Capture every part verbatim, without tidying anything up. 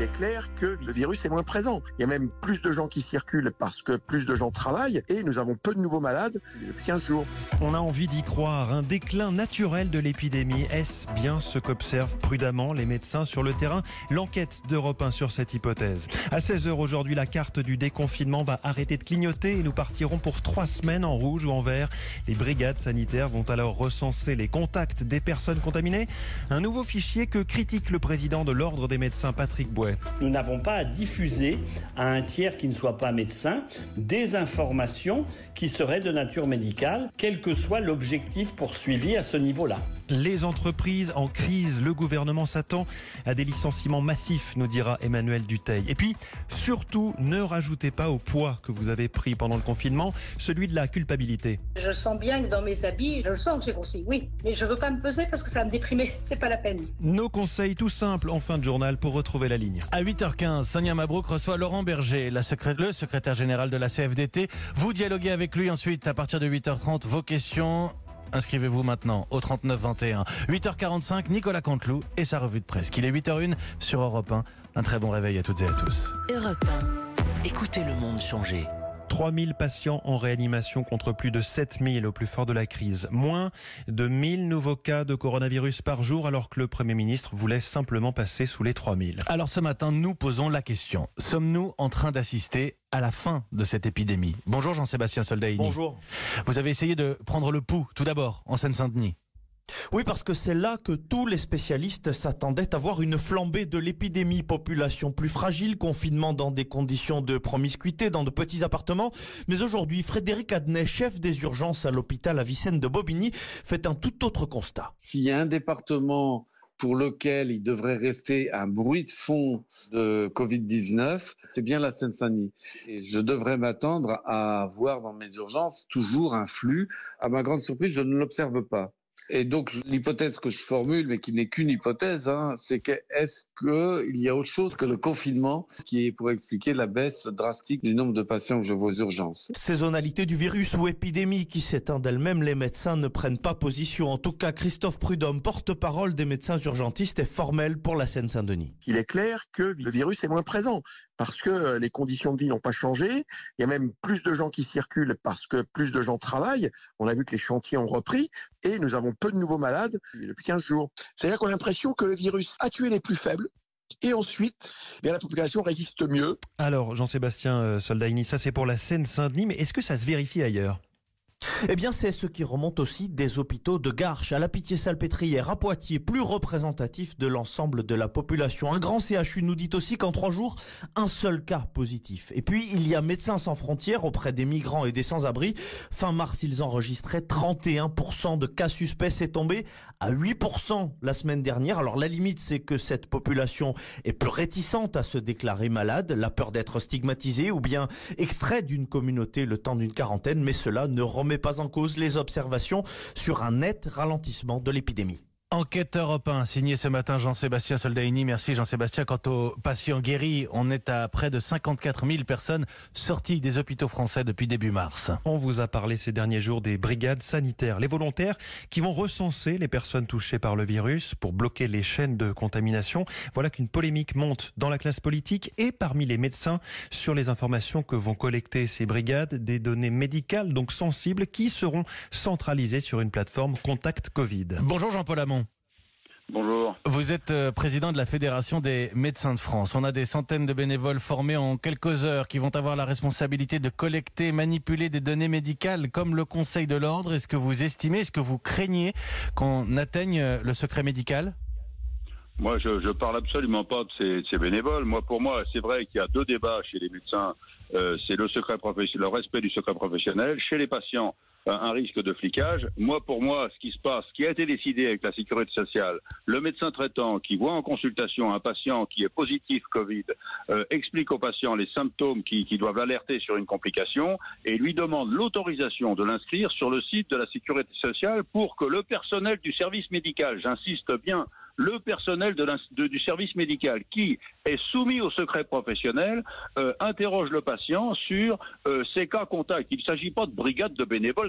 Il est clair que le virus est moins présent. Il y a même plus de gens qui circulent parce que plus de gens travaillent et nous avons peu de nouveaux malades depuis quinze jours. On a envie d'y croire. Un déclin naturel de l'épidémie. Est-ce bien ce qu'observent prudemment les médecins sur le terrain? L'enquête d'Europe un sur cette hypothèse. À seize heures aujourd'hui, la carte du déconfinement va arrêter de clignoter et nous partirons pour trois semaines en rouge ou en vert. Les brigades sanitaires vont alors recenser les contacts des personnes contaminées. Un nouveau fichier que critique le président de l'Ordre des médecins, Patrick Bouet. Nous n'avons pas à diffuser à un tiers qui ne soit pas médecin des informations qui seraient de nature médicale, quel que soit l'objectif poursuivi à ce niveau-là. Les entreprises en crise, le gouvernement s'attend à des licenciements massifs, nous dira Emmanuel Dutheil. Et puis, surtout, ne rajoutez pas au poids que vous avez pris pendant le confinement, celui de la culpabilité. Je sens bien que dans mes habits, je sens que j'ai grossi, oui. Mais je veux pas me peser parce que ça va me déprimer, c'est pas la peine. Nos conseils tout simples en fin de journal pour retrouver la ligne. À huit heures quinze, Sonia Mabrouk reçoit Laurent Berger, la secré- le secrétaire général de la C F D T. Vous dialoguez avec lui ensuite à partir de huit heures trente. Vos questions, inscrivez-vous maintenant au trente-neuf vingt et un. huit heures quarante-cinq, Nicolas Canteloup et sa revue de presse. Il est huit heures une sur Europe un. Un très bon réveil à toutes et à tous. Europe un. Écoutez le monde changer. trois mille patients en réanimation contre plus de sept mille au plus fort de la crise. Moins de mille nouveaux cas de coronavirus par jour alors que le Premier ministre voulait simplement passer sous les trois mille. Alors ce matin, nous posons la question. Sommes-nous en train d'assister à la fin de cette épidémie? Bonjour Jean-Sébastien Soldaini. Bonjour. Vous avez essayé de prendre le pouls tout d'abord en Seine-Saint-Denis. Oui, parce que c'est là que tous les spécialistes s'attendaient à voir une flambée de l'épidémie. Population plus fragile, confinement dans des conditions de promiscuité, dans de petits appartements. Mais aujourd'hui, Frédéric Adnet, chef des urgences à l'hôpital Avicenne de Bobigny, fait un tout autre constat. S'il y a un département pour lequel il devrait rester un bruit de fond de covid dix-neuf, c'est bien la Seine-Saint-Denis. Et je devrais m'attendre à voir dans mes urgences toujours un flux. À ma grande surprise, je ne l'observe pas. Et donc, l'hypothèse que je formule, mais qui n'est qu'une hypothèse, hein, c'est que est-ce qu'il y a autre chose que le confinement qui pourrait expliquer la baisse drastique du nombre de patients que je vois aux urgences? Saisonnalité du virus ou épidémie qui s'éteint d'elle-même, les médecins ne prennent pas position. En tout cas, Christophe Prudhomme, porte-parole des médecins urgentistes, est formel pour la Seine-Saint-Denis. Il est clair que le virus est moins présent parce que les conditions de vie n'ont pas changé. Il y a même plus de gens qui circulent parce que plus de gens travaillent. On a vu que les chantiers ont repris et nous avons peu de nouveaux malades depuis quinze jours. C'est-à-dire qu'on a l'impression que le virus a tué les plus faibles et ensuite, eh bien, la population résiste mieux. Alors, Jean-Sébastien Soldaini, ça c'est pour la Seine-Saint-Denis, mais est-ce que ça se vérifie ailleurs ? Eh bien, c'est ce qui remonte aussi des hôpitaux de Garches, à la Pitié-Salpêtrière, à Poitiers, plus représentatif de l'ensemble de la population. Un grand C H U nous dit aussi qu'en trois jours, un seul cas positif. Et puis, il y a Médecins sans frontières auprès des migrants et des sans-abri. Fin mars, ils enregistraient trente et un pour cent de cas suspects. C'est tombé à huit pour cent la semaine dernière. Alors, la limite, c'est que cette population est plus réticente à se déclarer malade, la peur d'être stigmatisée ou bien extrait d'une communauté le temps d'une quarantaine. Mais cela ne remet pas en cause les observations sur un net ralentissement de l'épidémie. Enquête Europe un, signé ce matin Jean-Sébastien Soldaini. Merci Jean-Sébastien. Quant aux patients guéris, on est à près de cinquante-quatre mille personnes sorties des hôpitaux français depuis début mars. On vous a parlé ces derniers jours des brigades sanitaires, les volontaires qui vont recenser les personnes touchées par le virus pour bloquer les chaînes de contamination. Voilà qu'une polémique monte dans la classe politique et parmi les médecins sur les informations que vont collecter ces brigades, des données médicales donc sensibles qui seront centralisées sur une plateforme Contact Covid. Bonjour Jean-Paul Hamon. Bonjour. Vous êtes président de la Fédération des médecins de France. On a des centaines de bénévoles formés en quelques heures qui vont avoir la responsabilité de collecter, manipuler des données médicales comme le Conseil de l'Ordre. Est-ce que vous estimez, est-ce que vous craignez qu'on atteigne le secret médical ? Moi, je ne parle absolument pas de ces, de ces bénévoles. Moi, pour moi, c'est vrai qu'il y a deux débats chez les médecins. Euh, c'est le secret professionnel, le respect du secret professionnel. Chez les patients, un risque de flicage. Moi, pour moi, ce qui se passe, ce qui a été décidé avec la sécurité sociale, le médecin traitant qui voit en consultation un patient qui est positif Covid, euh, explique au patient les symptômes qui, qui doivent l'alerter sur une complication et lui demande l'autorisation de l'inscrire sur le site de la sécurité sociale pour que le personnel du service médical, j'insiste bien, le personnel de de, du service médical qui est soumis au secret professionnel euh, interroge le patient sur euh, ses cas contacts. Il ne s'agit pas de brigades de bénévoles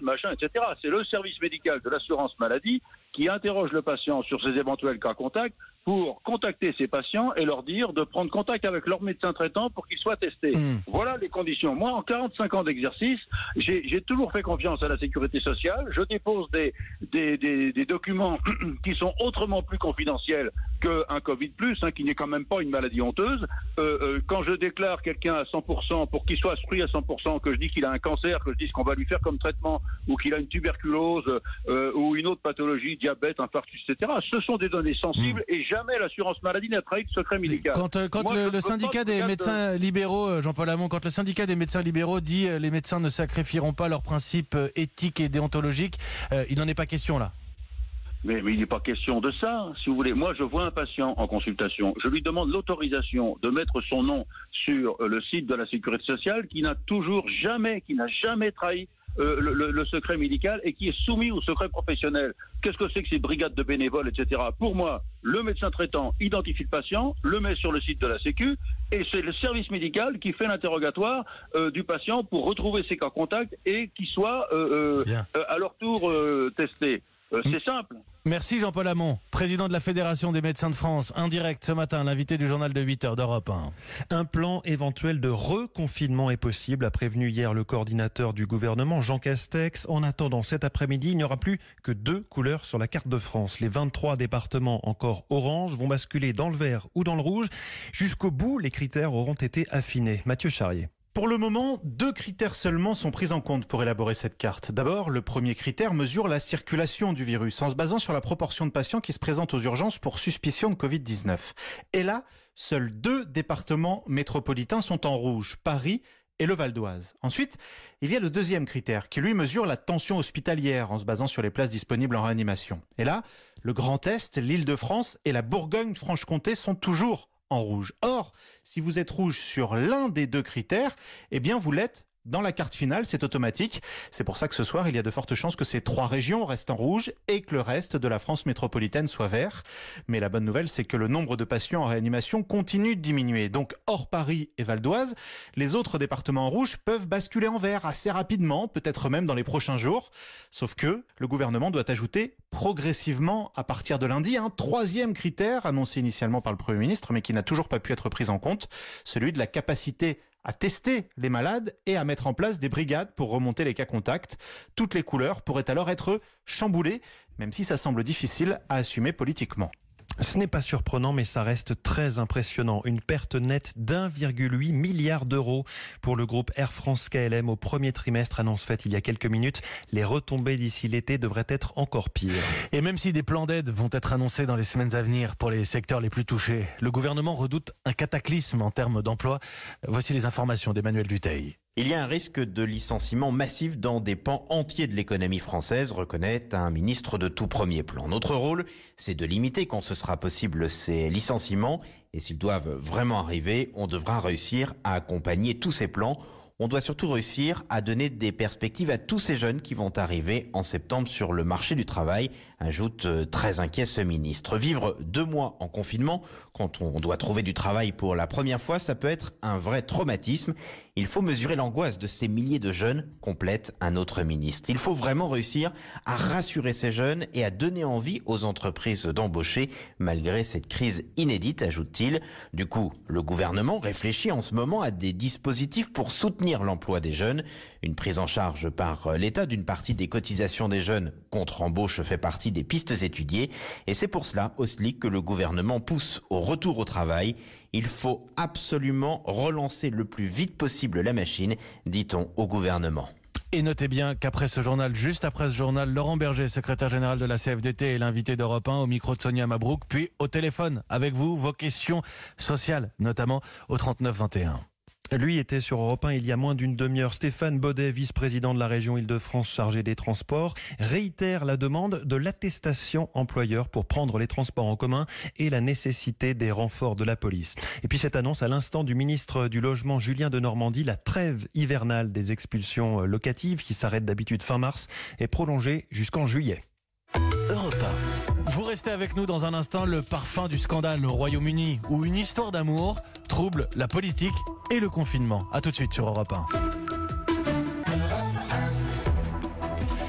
machin, et cetera. C'est le service médical de l'assurance maladie qui interroge le patient sur ses éventuels cas contacts pour contacter ces patients et leur dire de prendre contact avec leur médecin traitant pour qu'ils soient testés. Mmh. Voilà les conditions. Moi, en quarante-cinq ans d'exercice, j'ai, j'ai toujours fait confiance à la sécurité sociale. Je dépose des, des, des, des documents qui sont autrement plus confidentiels qu'un Covid plus, hein, qui n'est quand même pas une maladie honteuse. Euh, euh, quand je déclare quelqu'un à cent pour cent pour qu'il soit instruit à cent pour cent, que je dis qu'il a un cancer, que je dis ce qu'on va lui faire comme traitement, ou qu'il a une tuberculose, euh, ou une autre pathologie, diabète, infarctus, et cetera. Ce sont des données sensibles mmh. et jamais l'assurance maladie n'a trahi de secret médical. Quand, euh, quand Moi, le, le syndicat des médecins de... libéraux, Jean-Paul Hamon, quand le syndicat des médecins libéraux dit euh, les médecins ne sacrifieront pas leurs principes euh, éthiques et déontologiques, euh, il n'en est pas question là. Mais, mais il n'est pas question de ça, si vous voulez. Moi, je vois un patient en consultation. Je lui demande l'autorisation de mettre son nom sur le site de la Sécurité sociale qui n'a toujours jamais, qui n'a jamais trahi euh, le, le, le secret médical et qui est soumis au secret professionnel. Qu'est-ce que c'est que ces brigades de bénévoles, et cetera. Pour moi, le médecin traitant identifie le patient, le met sur le site de la Sécu et c'est le service médical qui fait l'interrogatoire euh, du patient pour retrouver ses cas contacts et qu'il soit euh, euh, à leur tour euh, testé. Euh, c'est simple. Merci Jean-Paul Hamon, président de la Fédération des médecins de France. Indirect ce matin, l'invité du journal de huit heures d'Europe un. Un plan éventuel de reconfinement est possible, a prévenu hier le coordinateur du gouvernement, Jean Castex. En attendant cet après-midi, il n'y aura plus que deux couleurs sur la carte de France. Les vingt-trois départements encore orange vont basculer dans le vert ou dans le rouge. Jusqu'au bout, les critères auront été affinés. Mathieu Charrier. Pour le moment, deux critères seulement sont pris en compte pour élaborer cette carte. D'abord, le premier critère mesure la circulation du virus en se basant sur la proportion de patients qui se présentent aux urgences pour suspicion de covid dix-neuf. Et là, seuls deux départements métropolitains sont en rouge, Paris et le Val d'Oise. Ensuite, il y a le deuxième critère qui lui mesure la tension hospitalière en se basant sur les places disponibles en réanimation. Et là, le Grand Est, l'Île-de-France et la Bourgogne-Franche-Comté sont toujours en rouge. Or, si vous êtes rouge sur l'un des deux critères, eh bien vous l'êtes dans la carte finale, c'est automatique. C'est pour ça que ce soir, il y a de fortes chances que ces trois régions restent en rouge et que le reste de la France métropolitaine soit vert. Mais la bonne nouvelle, c'est que le nombre de patients en réanimation continue de diminuer. Donc, hors Paris et Val d'Oise, les autres départements en rouge peuvent basculer en vert assez rapidement, peut-être même dans les prochains jours. Sauf que le gouvernement doit ajouter progressivement, à partir de lundi, un troisième critère annoncé initialement par le Premier ministre, mais qui n'a toujours pas pu être pris en compte, celui de la capacité à tester les malades et à mettre en place des brigades pour remonter les cas contacts. Toutes les couleurs pourraient alors être chamboulées, même si ça semble difficile à assumer politiquement. Ce n'est pas surprenant, mais ça reste très impressionnant. Une perte nette d'un virgule huit milliard d'euros pour le groupe Air France K L M au premier trimestre, annonce faite il y a quelques minutes. Les retombées d'ici l'été devraient être encore pires. Et même si des plans d'aide vont être annoncés dans les semaines à venir pour les secteurs les plus touchés, le gouvernement redoute un cataclysme en termes d'emploi. Voici les informations d'Emmanuel Dutheil. Il y a un risque de licenciement massif dans des pans entiers de l'économie française, reconnaît un ministre de tout premier plan. Notre rôle, c'est de limiter quand ce sera possible ces licenciements. Et s'ils doivent vraiment arriver, on devra réussir à accompagner tous ces plans. On doit surtout réussir à donner des perspectives à tous ces jeunes qui vont arriver en septembre sur le marché du travail, ajoute très inquiet ce ministre. Vivre deux mois en confinement, quand on doit trouver du travail pour la première fois, ça peut être un vrai traumatisme. Il faut mesurer l'angoisse de ces milliers de jeunes, complète un autre ministre. Il faut vraiment réussir à rassurer ces jeunes et à donner envie aux entreprises d'embaucher malgré cette crise inédite, ajoute-t-il. Du coup, le gouvernement réfléchit en ce moment à des dispositifs pour soutenir l'emploi des jeunes. Une prise en charge par l'État d'une partie des cotisations des jeunes contre embauche fait partie des pistes étudiées. Et c'est pour cela, au S L I C, que le gouvernement pousse au retour au travail. Il faut absolument relancer le plus vite possible la machine, dit-on au gouvernement. Et notez bien qu'après ce journal, juste après ce journal, Laurent Berger, secrétaire général de la C F D T, est l'invité d'Europe un au micro de Sonia Mabrouk, puis au téléphone avec vous, vos questions sociales, notamment au trente-neuf vingt et un. Lui était sur Europe un il y a moins d'une demi-heure. Stéphane Baudet, vice-président de la région Île-de-France chargé des transports, réitère la demande de l'attestation employeur pour prendre les transports en commun et la nécessité des renforts de la police. Et puis cette annonce à l'instant du ministre du Logement Julien Denormandie, la trêve hivernale des expulsions locatives qui s'arrête d'habitude fin mars est prolongée jusqu'en juillet. Europe un. Vous restez avec nous dans un instant, le parfum du scandale au Royaume-Uni où une histoire d'amour trouble la politique et le confinement. A tout de suite sur Europe un.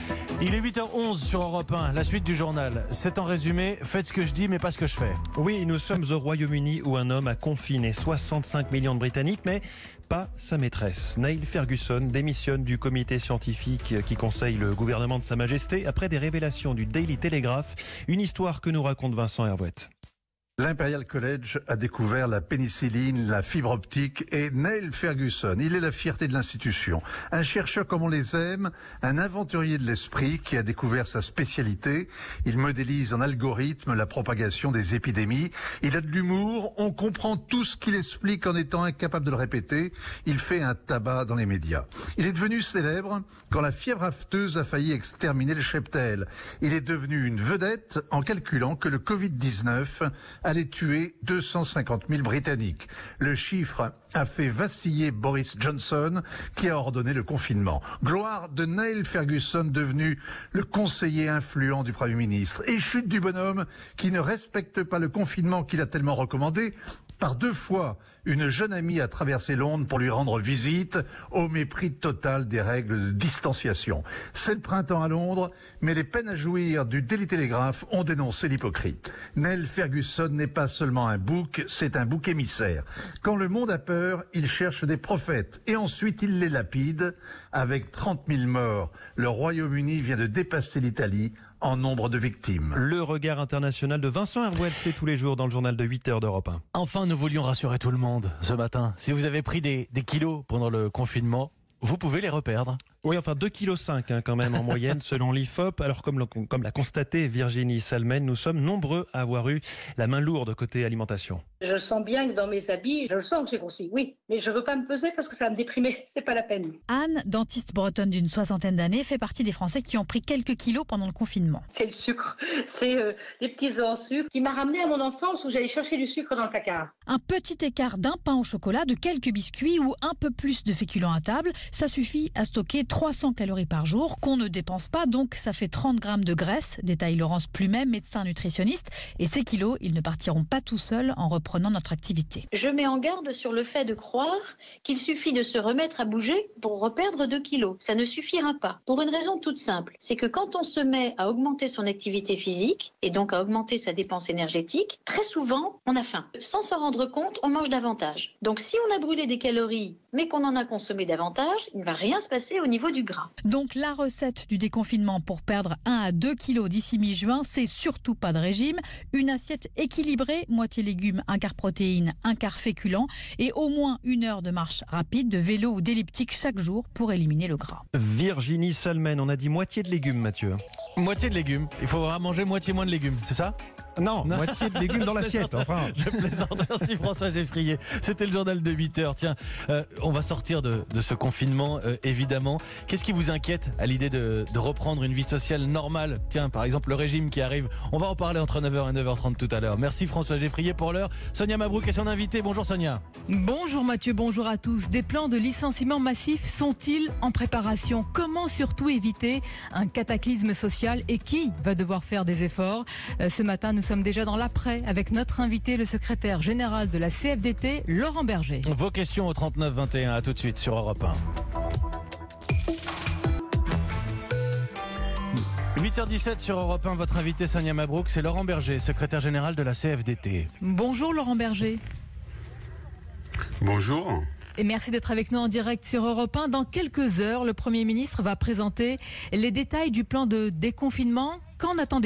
Il est huit heures onze sur Europe un, la suite du journal. C'est en résumé, faites ce que je dis mais pas ce que je fais. Oui, nous sommes au Royaume-Uni où un homme a confiné soixante-cinq millions de Britanniques, mais pas sa maîtresse. Neil Ferguson démissionne du comité scientifique qui conseille le gouvernement de Sa Majesté après des révélations du Daily Telegraph. Une histoire que nous raconte Vincent Hervouette. L'Imperial College a découvert la pénicilline, la fibre optique et Neil Ferguson. Il est la fierté de l'institution. Un chercheur comme on les aime, un aventurier de l'esprit qui a découvert sa spécialité. Il modélise en algorithme la propagation des épidémies. Il a de l'humour. On comprend tout ce qu'il explique en étant incapable de le répéter. Il fait un tabac dans les médias. Il est devenu célèbre quand la fièvre afteuse a failli exterminer le cheptel. Il est devenu une vedette en calculant que le Covid dix-neuf allait tuer deux cent cinquante mille Britanniques. Le chiffre a fait vaciller Boris Johnson qui a ordonné le confinement. Gloire de Neil Ferguson devenu le conseiller influent du Premier ministre. Et chute du bonhomme qui ne respecte pas le confinement qu'il a tellement recommandé. Par deux fois, une jeune amie a traversé Londres pour lui rendre visite au mépris total des règles de distanciation. C'est le printemps à Londres, mais les peines à jouir du Daily Telegraph ont dénoncé l'hypocrite. Neil Ferguson n'est pas seulement un bouc, c'est un bouc émissaire. Quand le monde a peur, il cherche des prophètes et ensuite il les lapide. Avec trente mille morts, le Royaume-Uni vient de dépasser l'Italie en nombre de victimes. Le regard international de Vincent Hervouette, c'est tous les jours dans le journal de huit heures d'Europe un. Enfin, nous voulions rassurer tout le monde ce matin. Si vous avez pris des, des kilos pendant le confinement, vous pouvez les reperdre. Oui, enfin deux virgule cinq kilos hein, quand même en moyenne selon l'I F O P. Alors comme, le, comme l'a constaté Virginie Salmen, nous sommes nombreux à avoir eu la main lourde côté alimentation. Je sens bien que dans mes habits, je le sens que j'ai grossi, oui. Mais je veux pas me peser parce que ça va me déprimer, c'est pas la peine. Anne, dentiste bretonne d'une soixantaine d'années, fait partie des Français qui ont pris quelques kilos pendant le confinement. C'est le sucre, c'est euh, les petits œufs en sucre qui m'a ramené à mon enfance où j'allais chercher du sucre dans le placard. Un petit écart d'un pain au chocolat, de quelques biscuits ou un peu plus de féculents à table, ça suffit à stocker trois cents calories par jour qu'on ne dépense pas, donc ça fait trente grammes de graisse, détaille Laurence Plumet, médecin nutritionniste. Et ces kilos, ils ne partiront pas tout seuls en reprenant notre activité. Je mets en garde sur le fait de croire qu'il suffit de se remettre à bouger pour reperdre deux kilos. Ça ne suffira pas. Pour une raison toute simple, c'est que quand on se met à augmenter son activité physique et donc à augmenter sa dépense énergétique, très souvent, on a faim. Sans s'en rendre compte, on mange davantage. Donc si on a brûlé des calories, mais qu'on en a consommé davantage, il ne va rien se passer au niveau du gras. Donc la recette du déconfinement pour perdre un à deux kilos d'ici mi-juin, c'est surtout pas de régime, une assiette équilibrée, moitié légumes, un quart protéines, un quart féculents et au moins une heure de marche rapide, de vélo ou d'elliptique chaque jour pour éliminer le gras. Virginie Salmen, on a dit moitié de légumes, Mathieu. Moitié de légumes, il faudra manger moitié moins de légumes, c'est ça ? Non, non, moitié de légumes dans l'assiette, enfin. Je plaisante, merci François Geffrier. C'était le journal de huit heures. Tiens, euh, on va sortir de, de ce confinement, euh, évidemment. Qu'est-ce qui vous inquiète à l'idée de, de reprendre une vie sociale normale ? Tiens, par exemple, le régime qui arrive. On va en parler entre neuf heures et neuf heures trente tout à l'heure. Merci François Geffrier pour l'heure. Sonia Mabrouk est son invitée. Bonjour Sonia. Bonjour Mathieu, bonjour à tous. Des plans de licenciement massif sont-ils en préparation ? Comment surtout éviter un cataclysme social et qui va devoir faire des efforts ? euh, Ce matin, nous Nous sommes déjà dans l'après avec notre invité, le secrétaire général de la C F D T, Laurent Berger. Vos questions au trente-neuf vingt et un, à tout de suite sur Europe un. huit heures dix-sept sur Europe un, votre invité Sonia Mabrouk, c'est Laurent Berger, secrétaire général de la C F D T. Bonjour Laurent Berger. Bonjour. Et merci d'être avec nous en direct sur Europe un. Dans quelques heures, le Premier ministre va présenter les détails du plan de déconfinement. Qu'en attendez-vous ?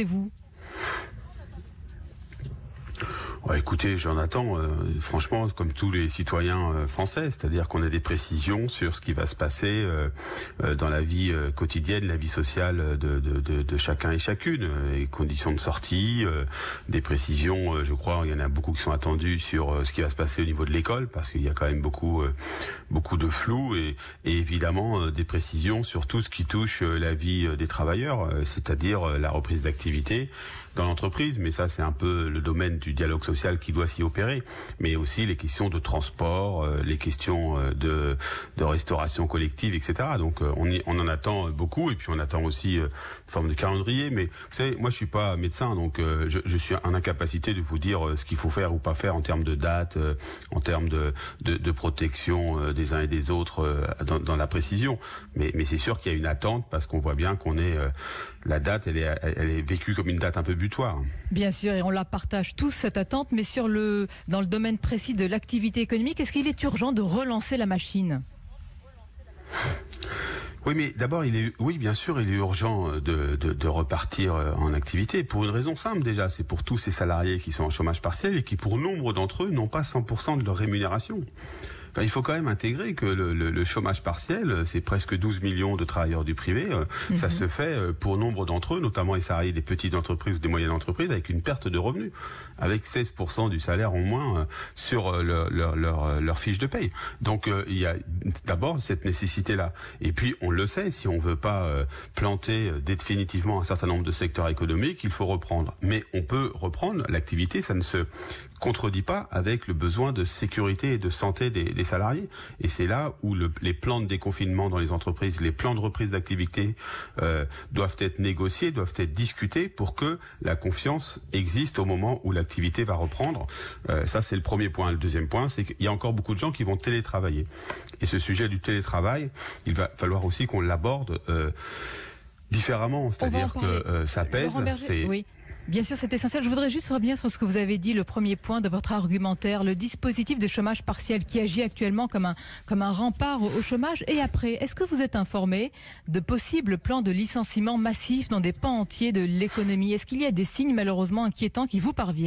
Ouais, écoutez, j'en attends, euh, franchement, comme tous les citoyens euh, français, c'est-à-dire qu'on ait des précisions sur ce qui va se passer euh, euh, dans la vie euh, quotidienne, la vie sociale de, de, de, de chacun et chacune, euh, les conditions de sortie, euh, des précisions, euh, je crois, il y en a beaucoup qui sont attendues sur euh, ce qui va se passer au niveau de l'école, parce qu'il y a quand même beaucoup, euh, beaucoup de flou, et, et évidemment euh, des précisions sur tout ce qui touche euh, la vie euh, des travailleurs, euh, c'est-à-dire euh, la reprise d'activité dans l'entreprise, mais ça c'est un peu le domaine du dialogue social sociale qui doit s'y opérer, mais aussi les questions de transport, euh, les questions euh, de, de restauration collective, et cetera. Donc euh, on, y, on en attend beaucoup, et puis on attend aussi euh, une forme de calendrier. Mais vous savez, moi je suis pas médecin, donc euh, je, je suis en incapacité de vous dire euh, ce qu'il faut faire ou pas faire en termes de date, euh, en termes de, de, de protection euh, des uns et des autres euh, dans, dans la précision. Mais, mais c'est sûr qu'il y a une attente, parce qu'on voit bien qu'on est euh, la date, elle est, elle est vécue comme une date un peu butoir. Bien sûr, et on la partage tous, cette attente, mais sur le, dans le domaine précis de l'activité économique, est-ce qu'il est urgent de relancer la machine ? Oui, mais d'abord, il est, oui, bien sûr, il est urgent de, de, de repartir en activité pour une raison simple déjà, c'est pour tous ces salariés qui sont en chômage partiel et qui, pour nombre d'entre eux, n'ont pas cent pour cent de leur rémunération. Enfin, il faut quand même intégrer que le, le, le chômage partiel, c'est presque douze millions de travailleurs du privé. Mm-hmm. Ça se fait pour nombre d'entre eux, notamment les salariés des petites entreprises ou des moyennes entreprises, avec une perte de revenus, avec seize pour cent du salaire en moins sur leur, leur, leur, leur fiche de paye. Donc euh, il y a d'abord cette nécessité-là. Et puis on le sait, si on veut pas euh, planter définitivement un certain nombre de secteurs économiques, il faut reprendre. Mais on peut reprendre l'activité, ça ne se contredit pas avec le besoin de sécurité et de santé des, des salariés. Et c'est là où le, les plans de déconfinement dans les entreprises, les plans de reprise d'activité euh, doivent être négociés, doivent être discutés pour que la confiance existe au moment où l'activité va reprendre. Euh, ça, c'est le premier point. Le deuxième point, c'est qu'il y a encore beaucoup de gens qui vont télétravailler. Et ce sujet du télétravail, il va falloir aussi qu'on l'aborde euh, différemment. C'est-à-dire que euh, ça pèse. C'est... Oui. Bien sûr, c'est essentiel. Je voudrais juste revenir sur ce que vous avez dit, le premier point de votre argumentaire, le dispositif de chômage partiel qui agit actuellement comme un, comme un rempart au, au chômage. Et après, est-ce que vous êtes informé de possibles plans de licenciement massifs dans des pans entiers de l'économie ? Est-ce qu'il y a des signes malheureusement inquiétants qui vous parviennent ?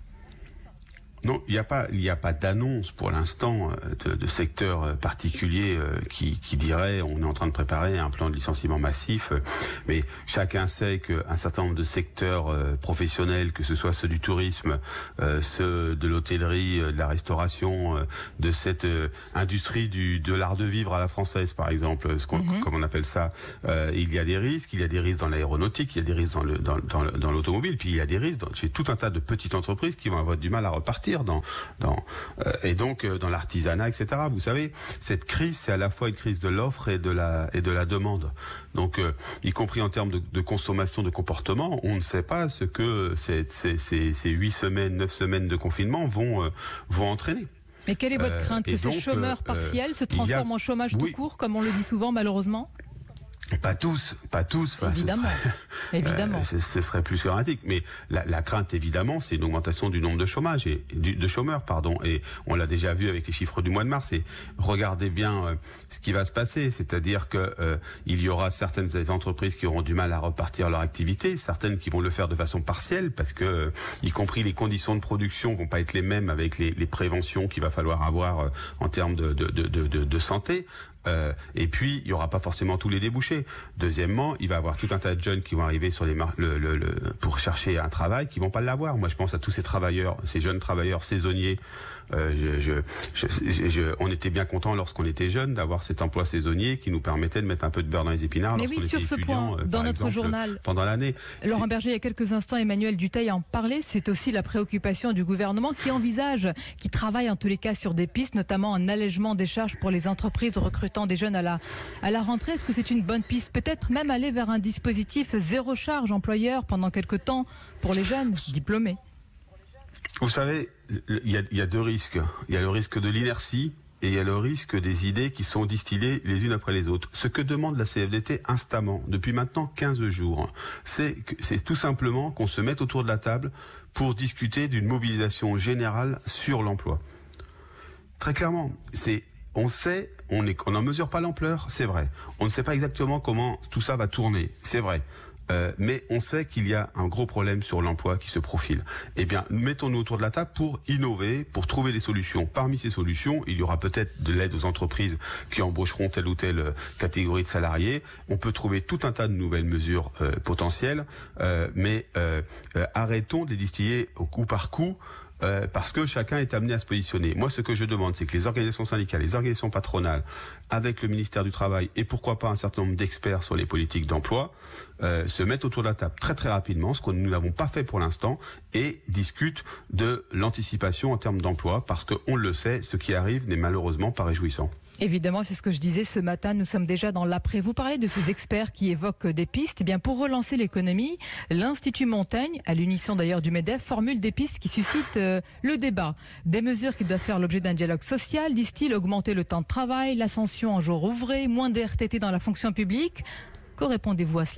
Non, il n'y a pas, il n'y a pas d'annonce pour l'instant de, de secteur particulier qui, qui dirait on est en train de préparer un plan de licenciement massif. Mais chacun sait qu'un certain nombre de secteurs professionnels, que ce soit ceux du tourisme, ceux de l'hôtellerie, de la restauration, de cette industrie du, de l'art de vivre à la française, par exemple, ce qu'on, mm-hmm. comme on appelle ça, euh, il y a des risques. Il y a des risques dans l'aéronautique, il y a des risques dans, le, dans, dans, dans l'automobile, puis il y a des risques dans, chez tout un tas de petites entreprises qui vont avoir du mal à repartir. Dans, dans, euh, et donc euh, dans l'artisanat, et cetera. Vous savez, cette crise, c'est à la fois une crise de l'offre et de la et de la demande. Donc, euh, y compris en termes de, de consommation, de comportement, on ne sait pas ce que ces, ces, ces, ces huit semaines, neuf semaines de confinement vont euh, vont entraîner. Mais quelle est votre crainte, euh, que ces donc, chômeurs euh, partiels se transforment a... en chômage oui. tout court, comme on le dit souvent, malheureusement ? Pas tous, pas tous. Enfin, évidemment, ce serait, évidemment. Euh, ce, ce serait plus dramatique. Mais la, la crainte, évidemment, c'est une augmentation du nombre de chômage et du, de chômeurs, pardon. Et on l'a déjà vu avec les chiffres du mois de mars. Et regardez bien euh, ce qui va se passer, c'est-à-dire que euh, il y aura certaines entreprises qui auront du mal à repartir leur activité, certaines qui vont le faire de façon partielle, parce que, euh, y compris les conditions de production, vont pas être les mêmes avec les, les préventions qu'il va falloir avoir euh, en termes de, de, de, de, de santé. Euh, et puis, il n'y aura pas forcément tous les débouchés. Deuxièmement, il va y avoir tout un tas de jeunes qui vont arriver sur les mar- le, le, le, pour chercher un travail, qui vont pas l'avoir. Moi, je pense à tous ces travailleurs, ces jeunes travailleurs saisonniers. Euh, je, je, je, je, on était bien content lorsqu'on était jeunes d'avoir cet emploi saisonnier qui nous permettait de mettre un peu de beurre dans les épinards. Mais lorsqu'on oui, sur était ce étudiant, point, euh, dans notre exemple, journal, pendant l'année. Laurent C'est... Berger, il y a quelques instants, Emmanuel Dutheil en parlait. C'est aussi la préoccupation du gouvernement qui envisage, qui travaille en tous les cas sur des pistes, notamment un allègement des charges pour les entreprises recrutant des jeunes à la, à la rentrée. Est-ce que c'est une bonne piste ? Peut-être même aller vers un dispositif zéro charge employeur pendant quelques temps pour les jeunes diplômés. Vous savez, il y a, il y a deux risques. Il y a le risque de l'inertie et il y a le risque des idées qui sont distillées les unes après les autres. Ce que demande la C F D T instamment, depuis maintenant quinze jours, c'est, que, c'est tout simplement qu'on se mette autour de la table pour discuter d'une mobilisation générale sur l'emploi. Très clairement, c'est... On sait, on n'en mesure pas l'ampleur, c'est vrai. On ne sait pas exactement comment tout ça va tourner, c'est vrai. Euh, mais on sait qu'il y a un gros problème sur l'emploi qui se profile. Eh bien, mettons-nous autour de la table pour innover, pour trouver des solutions. Parmi ces solutions, il y aura peut-être de l'aide aux entreprises qui embaucheront telle ou telle catégorie de salariés. On peut trouver tout un tas de nouvelles mesures euh, potentielles, euh, mais euh, euh, arrêtons de les distiller au coup par coup. euh, parce que chacun est amené à se positionner. Moi, ce que je demande, c'est que les organisations syndicales, les organisations patronales, avec le ministère du Travail et pourquoi pas un certain nombre d'experts sur les politiques d'emploi, euh, se mettent autour de la table très très rapidement, ce que nous n'avons pas fait pour l'instant, et discutent de l'anticipation en termes d'emploi, parce qu'on le sait, ce qui arrive n'est malheureusement pas réjouissant. Évidemment, c'est ce que je disais ce matin, nous sommes déjà dans l'après. Vous parlez de ces experts qui évoquent des pistes. Eh bien, pour relancer l'économie, l'Institut Montaigne, à l'unisson d'ailleurs du MEDEF, formule des pistes qui suscitent euh, le débat. Des mesures qui doivent faire l'objet d'un dialogue social, disent-ils, augmenter le temps de travail, l'ascension en jours ouvrés, moins de R T T dans la fonction publique. Que répondez-vous à cela ?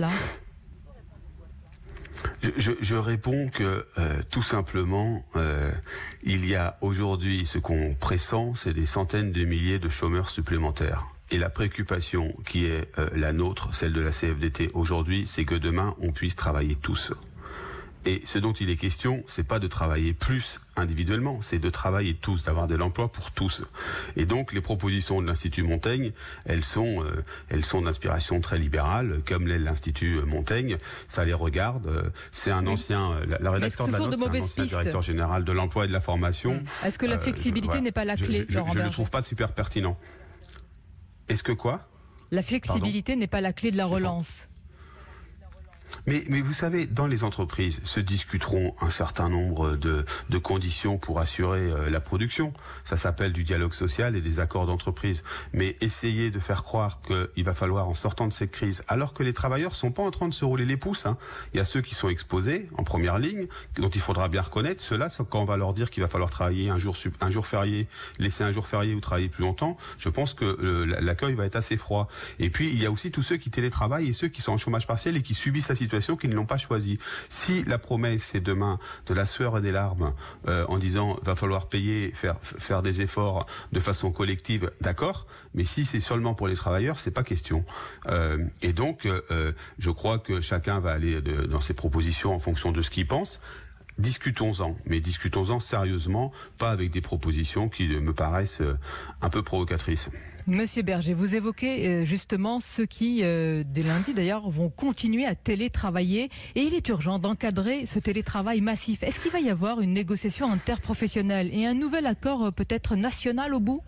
Je, je, je réponds que euh, tout simplement, euh, il y a aujourd'hui ce qu'on pressent, c'est des centaines de milliers de chômeurs supplémentaires. Et la préoccupation qui est euh, la nôtre, celle de la C F D T aujourd'hui, c'est que demain on puisse travailler tous. Et ce dont il est question, c'est pas de travailler plus individuellement, c'est de travailler tous, d'avoir de l'emploi pour tous. Et donc les propositions de l'Institut Montaigne, elles sont, euh, elles sont d'inspiration très libérale, comme l'est l'Institut Montaigne. Ça les regarde. Euh, c'est un ancien, euh, la, la rédacteur de la note, c'est un ancien directeur général de l'emploi et de la formation. Mmh. Est-ce que la flexibilité euh, je, voilà. n'est pas la clé, Je, je, je, je ne trouve pas super pertinent. Est-ce que quoi ? La flexibilité n'est pas la clé de la relance. Mais, mais vous savez, dans les entreprises se discuteront un certain nombre de, de conditions pour assurer euh, la production. Ça s'appelle du dialogue social et des accords d'entreprise. Mais essayer de faire croire qu'il va falloir, en sortant de cette crise, alors que les travailleurs sont pas en train de se rouler les pouces, hein. Il y a ceux qui sont exposés en première ligne, dont il faudra bien reconnaître. Ceux-là, quand on va leur dire qu'il va falloir travailler un jour, un jour férié, laisser un jour férié ou travailler plus longtemps, je pense que euh, l'accueil va être assez froid. Et puis, il y a aussi tous ceux qui télétravaillent et ceux qui sont en chômage partiel et qui subissent la situation qu'ils ne l'ont pas choisi. Si la promesse c'est demain de la sueur et des larmes euh, en disant va falloir payer, faire faire des efforts de façon collective, d'accord, mais si c'est seulement pour les travailleurs, c'est pas question. Euh, et donc euh, je crois que chacun va aller de, dans ses propositions en fonction de ce qu'il pense. Discutons-en, mais discutons-en sérieusement, pas avec des propositions qui me paraissent un peu provocatrices. Monsieur Berger, vous évoquez euh, justement ceux qui, euh, dès lundi d'ailleurs, vont continuer à télétravailler et il est urgent d'encadrer ce télétravail massif. Est-ce qu'il va y avoir une négociation interprofessionnelle et un nouvel accord euh, peut-être national au bout ?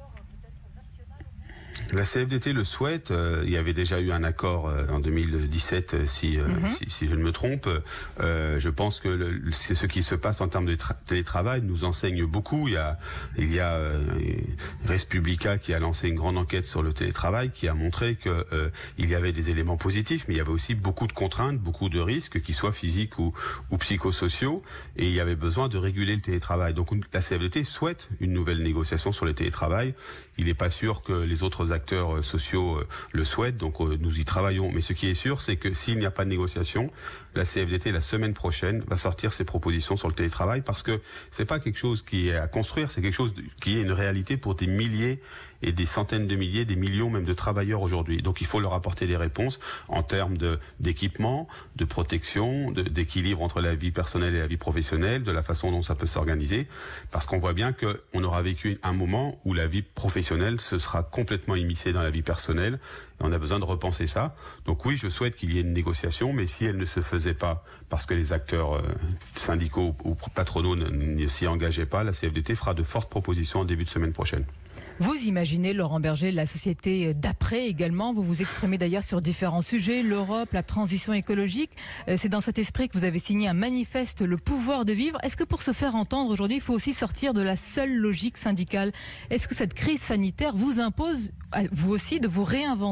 La C F D T le souhaite. Euh, il y avait déjà eu un accord euh, en deux mille dix-sept, euh, si, euh, mm-hmm. si, si je ne me trompe. Euh, je pense que le, c'est ce qui se passe en termes de tra- télétravail nous enseigne beaucoup. Il y a, il y a euh, Respublica qui a lancé une grande enquête sur le télétravail, qui a montré que euh, il y avait des éléments positifs, mais il y avait aussi beaucoup de contraintes, beaucoup de risques, qu'ils soient physiques ou, ou psychosociaux, et il y avait besoin de réguler le télétravail. Donc la C F D T souhaite une nouvelle négociation sur le télétravail. Il n'est pas sûr que les autres acteurs sociaux euh, le souhaitent, donc euh, nous y travaillons. Mais ce qui est sûr, c'est que s'il n'y a pas de négociation, la C F D T, la semaine prochaine, va sortir ses propositions sur le télétravail, parce que c'est pas quelque chose qui est à construire, c'est quelque chose de, qui est une réalité pour des milliers et des centaines de milliers, des millions même de travailleurs aujourd'hui. Donc il faut leur apporter des réponses en termes de, d'équipement, de protection, de, d'équilibre entre la vie personnelle et la vie professionnelle, de la façon dont ça peut s'organiser, parce qu'on voit bien qu'on aura vécu un moment où la vie professionnelle se sera complètement immiscée dans la vie personnelle, et on a besoin de repenser ça. Donc oui, je souhaite qu'il y ait une négociation, mais si elle ne se faisait pas, parce que les acteurs euh, syndicaux ou patronaux ne, ne s'y engageaient pas, la C F D T fera de fortes propositions en début de semaine prochaine. Vous imaginez, Laurent Berger, la société d'après également. Vous vous exprimez d'ailleurs sur différents sujets, l'Europe, la transition écologique. C'est dans cet esprit que vous avez signé un manifeste, le pouvoir de vivre. Est-ce que pour se faire entendre aujourd'hui, il faut aussi sortir de la seule logique syndicale ? Est-ce que cette crise sanitaire vous impose, vous aussi, de vous réinventer ?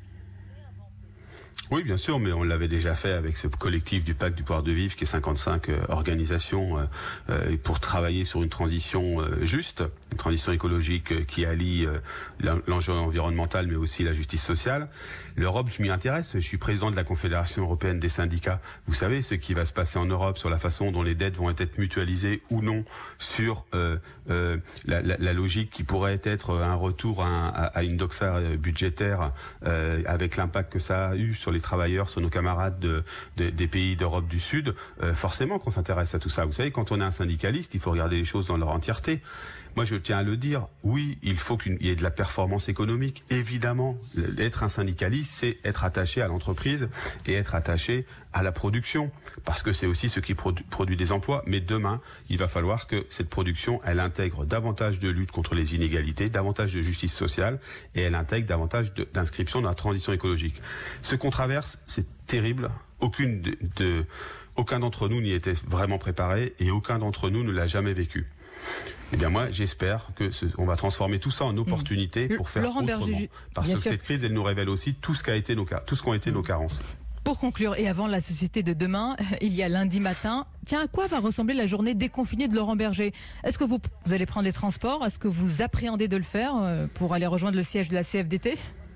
Oui, bien sûr, mais on l'avait déjà fait avec ce collectif du Pacte du pouvoir de vivre, qui est cinquante-cinq euh, organisations euh, euh, pour travailler sur une transition euh, juste, une transition écologique euh, qui allie euh, l'enjeu environnemental, mais aussi la justice sociale. L'Europe, je m'y intéresse. Je suis président de la Confédération européenne des syndicats. Vous savez ce qui va se passer en Europe sur la façon dont les dettes vont être mutualisées ou non, sur euh, euh, la, la, la logique qui pourrait être un retour à, un, à une doxa budgétaire euh, avec l'impact que ça a eu sur les travailleurs, sur nos camarades de, de, des pays d'Europe du Sud. Euh, forcément qu'on s'intéresse à tout ça. Vous savez, quand on est un syndicaliste, il faut regarder les choses dans leur entièreté. moi je tiens à le dire, oui, il faut qu'il y ait de la performance économique. Évidemment, être un syndicaliste, c'est être attaché à l'entreprise et être attaché à la production, parce que c'est aussi ce qui produ- produit des emplois. Mais demain, il va falloir que cette production, elle intègre davantage de lutte contre les inégalités, davantage de justice sociale, et elle intègre davantage de, d'inscription dans la transition écologique. Ce qu'on traverse, c'est terrible. Aucune de, de, aucun d'entre nous n'y était vraiment préparé, et aucun d'entre nous ne l'a jamais vécu. Eh bien moi, j'espère que ce, on va transformer tout ça en opportunité mmh. pour faire Laurent autrement. Berger, parce que sûr. cette crise, elle nous révèle aussi tout ce qu'a été nos, tout ce qu'ont été mmh. nos carences. Pour conclure, et avant la société de demain, il y a lundi matin. Tiens, à quoi va ressembler la journée déconfinée de Laurent Berger? Est-ce que vous, vous allez prendre les transports? Est-ce que vous appréhendez de le faire euh, pour aller rejoindre le siège de la C F D T?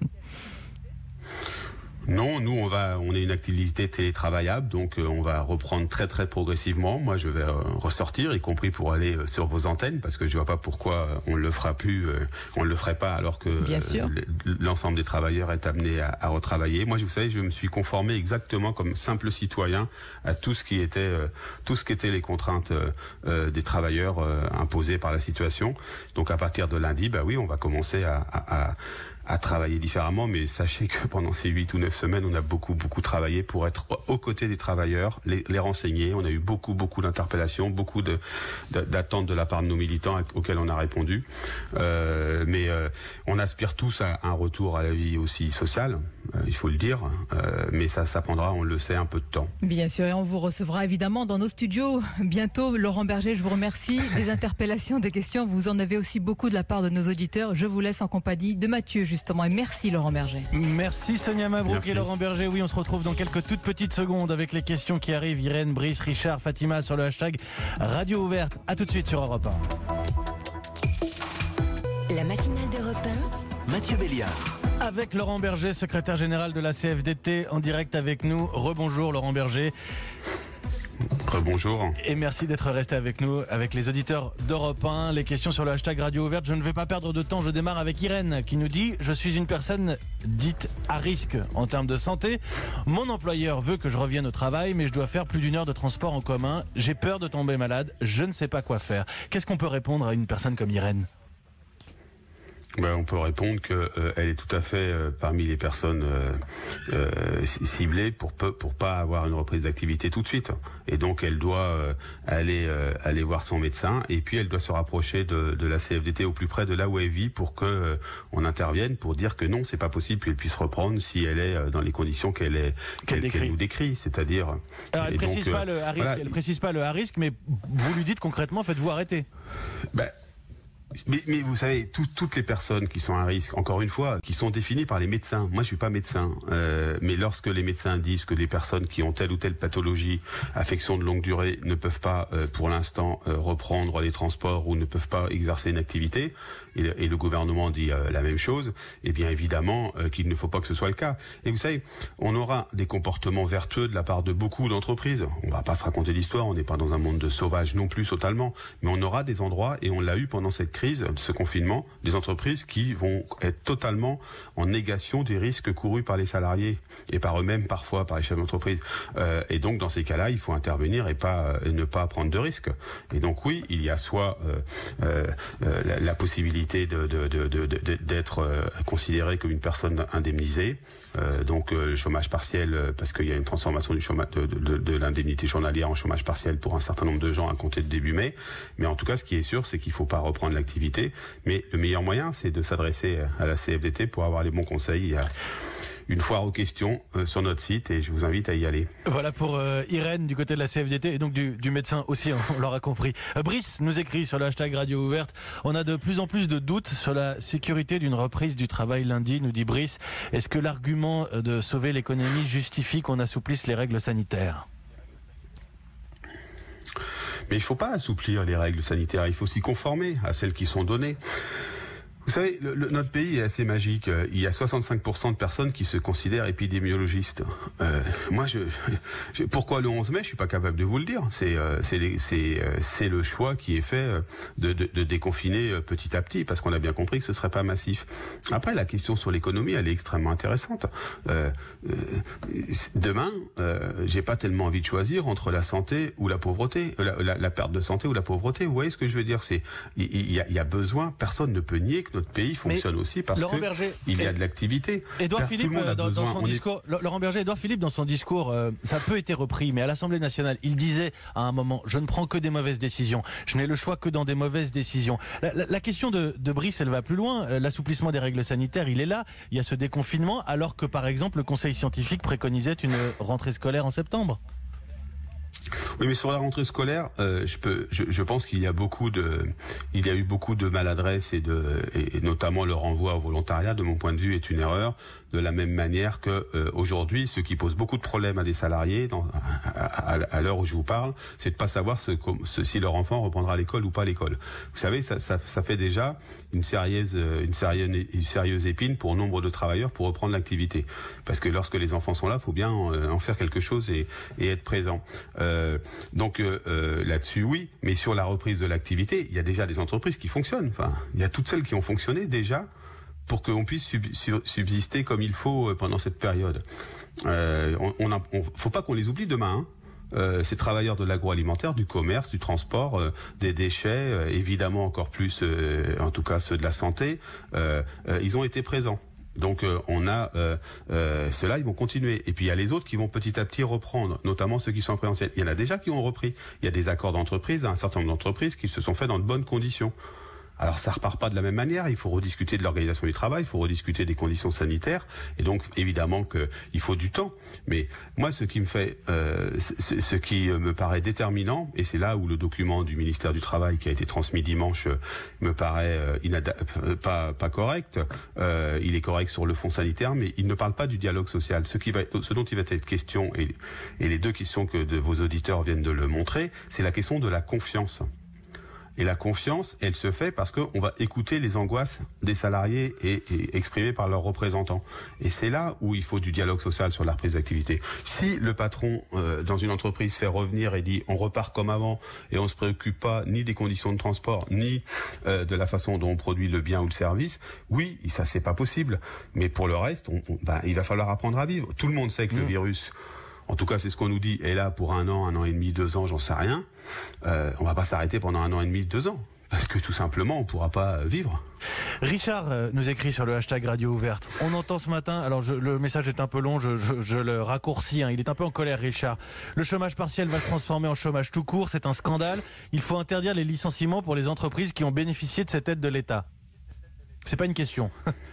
Non, nous on va, on est une activité télétravaillable, donc euh, on va reprendre très très progressivement. Moi, je vais euh, ressortir, y compris pour aller euh, sur vos antennes, parce que je vois pas pourquoi euh, on le fera plus, euh, on le ferait pas, alors que euh, l'ensemble des travailleurs est amené à, à retravailler. Moi, vous savez, je me suis conformé exactement comme simple citoyen à tout ce qui était, euh, tout ce qui était les contraintes euh, euh, des travailleurs euh, imposées par la situation. Donc à partir de lundi, bah oui, on va commencer à, à, à à travailler différemment, mais sachez que pendant ces huit ou neuf semaines, on a beaucoup, beaucoup travaillé pour être aux côtés des travailleurs, les, les renseigner. On a eu beaucoup, beaucoup d'interpellations, beaucoup de, de, d'attentes de la part de nos militants auxquels on a répondu. Euh, mais euh, on aspire tous à un retour à la vie aussi sociale, euh, il faut le dire, euh, mais ça, ça prendra, on le sait, un peu de temps. Bien sûr, et on vous recevra évidemment dans nos studios bientôt. Laurent Berger, je vous remercie. Des interpellations, des questions, vous en avez aussi beaucoup de la part de nos auditeurs. Je vous laisse en compagnie de Mathieu, justement, et merci Laurent Berger. Merci Sonia Mabrouk merci. Et Laurent Berger. Oui, on se retrouve dans quelques toutes petites secondes avec les questions qui arrivent. Irène, Brice, Richard, Fatima sur le hashtag Radio Ouverte. À tout de suite sur Europe un. La matinale d'Europe un, Mathieu Béliard. Avec Laurent Berger, secrétaire général de la C F D T, en direct avec nous. Rebonjour Laurent Berger. Rebonjour. Et merci d'être resté avec nous, avec les auditeurs d'Europe un. Les questions sur le hashtag Radio Ouverte. Je ne vais pas perdre de temps. Je démarre avec Irène qui nous dit « Je suis une personne dite à risque en termes de santé. Mon employeur veut que je revienne au travail, mais je dois faire plus d'une heure de transport en commun. J'ai peur de tomber malade. Je ne sais pas quoi faire. » Qu'est-ce qu'on peut répondre à une personne comme Irène ? Ben, on peut répondre qu'elle euh, est tout à fait euh, parmi les personnes euh, euh, ciblées pour peu, pour pas avoir une reprise d'activité tout de suite. Et donc elle doit euh, aller euh, aller voir son médecin, et puis elle doit se rapprocher de, de la C F D T au plus près de là où elle vit pour que euh, on intervienne pour dire que non, c'est pas possible qu'elle puisse reprendre si elle est euh, dans les conditions qu'elle est qu'elle, qu'elle, qu'elle nous décrit, c'est-à-dire. Alors elle précise donc, pas euh, le à risque, voilà. elle précise pas le à risque, mais vous lui dites concrètement, faites-vous arrêter. Ben, Mais, mais vous savez, tout, toutes les personnes qui sont à risque, encore une fois, qui sont définies par les médecins. Moi, je suis pas médecin, euh, mais lorsque les médecins disent que les personnes qui ont telle ou telle pathologie, affection de longue durée, ne peuvent pas, euh, pour l'instant, euh, reprendre les transports ou ne peuvent pas exercer une activité, et, et le gouvernement dit euh, la même chose, eh bien évidemment euh, qu'il ne faut pas que ce soit le cas. Et vous savez, on aura des comportements vertueux de la part de beaucoup d'entreprises. On va pas se raconter l'histoire, on n'est pas dans un monde de sauvages non plus totalement, mais on aura des endroits, et on l'a eu pendant cette crise, de ce confinement, des entreprises qui vont être totalement en négation des risques courus par les salariés et par eux-mêmes parfois, par les chefs d'entreprise. Euh, et donc dans ces cas-là, il faut intervenir et pas et ne pas prendre de risques. Et donc oui, il y a soit euh, euh, la, la possibilité de, de, de, de, de, d'être euh, considéré comme une personne indemnisée, euh, donc euh, chômage partiel, euh, parce qu'il y a une transformation du chômage, de, de, de, de l'indemnité journalière en chômage partiel pour un certain nombre de gens à compter de début mai. Mais en tout cas, ce qui est sûr, c'est qu'il ne faut pas reprendre l'activité. Mais le meilleur moyen, c'est de s'adresser à la C F D T pour avoir les bons conseils. Il y a une foire aux questions euh, sur notre site et je vous invite à y aller. Voilà pour euh, Irène du côté de la C F D T et donc du, du médecin aussi, on l'aura compris. Euh, Brice nous écrit sur le hashtag Radio Ouverte. On a de plus en plus de doutes sur la sécurité d'une reprise du travail lundi, nous dit Brice. Est-ce que l'argument de sauver l'économie justifie qu'on assouplisse les règles sanitaires ? Mais il ne faut pas assouplir les règles sanitaires, il faut s'y conformer à celles qui sont données. Vous savez, le, le, notre pays est assez magique. Il y a soixante-cinq pour cent de personnes qui se considèrent épidémiologistes. Euh, moi, je, je, pourquoi le onze mai, je suis pas capable de vous le dire. C'est euh, c'est c'est c'est le choix qui est fait de, de, de déconfiner petit à petit, parce qu'on a bien compris que ce serait pas massif. Après, la question sur l'économie, elle est extrêmement intéressante. Euh, euh, demain, euh, j'ai pas tellement envie de choisir entre la santé ou la pauvreté, la, la, la perte de santé ou la pauvreté. Vous voyez ce que je veux dire? C'est il, il y a, il y a besoin. Personne ne peut nier que notre pays fonctionne Mais aussi parce que Berger, il y a de l'activité. Édouard Philippe, dans, dans son discours, est... Laurent Berger, Édouard Philippe, dans son discours, euh, ça a peu été repris, mais à l'Assemblée nationale, il disait à un moment, je ne prends que des mauvaises décisions. Je n'ai le choix que dans des mauvaises décisions. La, la, la question de, de Brice, elle va plus loin. Euh, L'assouplissement des règles sanitaires, il est là. Il y a ce déconfinement, alors que par exemple, le Conseil scientifique préconisait une rentrée scolaire en septembre. Oui, mais sur la rentrée scolaire, euh, je peux, je, je pense qu'il y a beaucoup de, il y a eu beaucoup de maladresse et de, et, et notamment le renvoi au volontariat, de mon point de vue, est une erreur. De la même manière que euh, aujourd'hui, ce qui pose beaucoup de problèmes à des salariés, dans, à, à, à l'heure où je vous parle, c'est de pas savoir ce, ce, si leur enfant reprendra l'école ou pas l'école. Vous savez, ça, ça, ça fait déjà une sérieuse, une sérieuse, une sérieuse épine pour nombre de travailleurs pour reprendre l'activité. Parce que lorsque les enfants sont là, il faut bien en faire quelque chose et, et être présent. Euh, donc euh, là-dessus, oui. Mais sur la reprise de l'activité, il y a déjà des entreprises qui fonctionnent. Enfin, il y a toutes celles qui ont fonctionné déjà, pour qu'on puisse sub, subsister comme il faut pendant cette période. Euh, on, on, a, on faut pas qu'on les oublie demain. Hein. Euh, ces travailleurs de l'agroalimentaire, du commerce, du transport, euh, des déchets, euh, évidemment encore plus, euh, en tout cas ceux de la santé, euh, euh, ils ont été présents. Donc euh, on a euh, euh, ceux-là, ils vont continuer. Et puis il y a les autres qui vont petit à petit reprendre, notamment ceux qui sont en présentiel. Il y en a déjà qui ont repris. Il y a des accords d'entreprise, un certain nombre d'entreprises qui se sont faits dans de bonnes conditions. Alors ça repart pas de la même manière, il faut rediscuter de l'organisation du travail, il faut rediscuter des conditions sanitaires, et donc évidemment qu'il faut du temps. Mais moi, ce qui me fait, euh, ce qui me paraît déterminant, et c'est là où le document du ministère du Travail qui a été transmis dimanche me paraît euh, inada- pas, pas correct. Euh, il est correct sur le fond sanitaire, mais il ne parle pas du dialogue social. Ce, qui va être, ce dont il va être question, et, et les deux questions que de vos auditeurs viennent de le montrer, c'est la question de la confiance. Et la confiance, elle se fait parce qu'on va écouter les angoisses des salariés et, et exprimées par leurs représentants. Et c'est là où il faut du dialogue social sur la reprise d'activité. Si le patron euh, dans une entreprise fait revenir et dit on repart comme avant et on se préoccupe pas ni des conditions de transport ni euh, de la façon dont on produit le bien ou le service, oui, ça c'est pas possible. Mais pour le reste, on, on, bah, il va falloir apprendre à vivre. Tout le monde sait que mmh. le virus, en tout cas, c'est ce qu'on nous dit. Et là, pour un an, un an et demi, deux ans, j'en sais rien. Euh, on va pas s'arrêter pendant un an et demi, deux ans. Parce que tout simplement, on pourra pas vivre. Richard euh, nous écrit sur le hashtag Radio Ouverte. On entend ce matin, alors je, le message est un peu long, je, je, je le raccourcis, hein, il est un peu en colère, Richard. Le chômage partiel va se transformer en chômage tout court, c'est un scandale. Il faut interdire les licenciements pour les entreprises qui ont bénéficié de cette aide de l'État. C'est pas une question.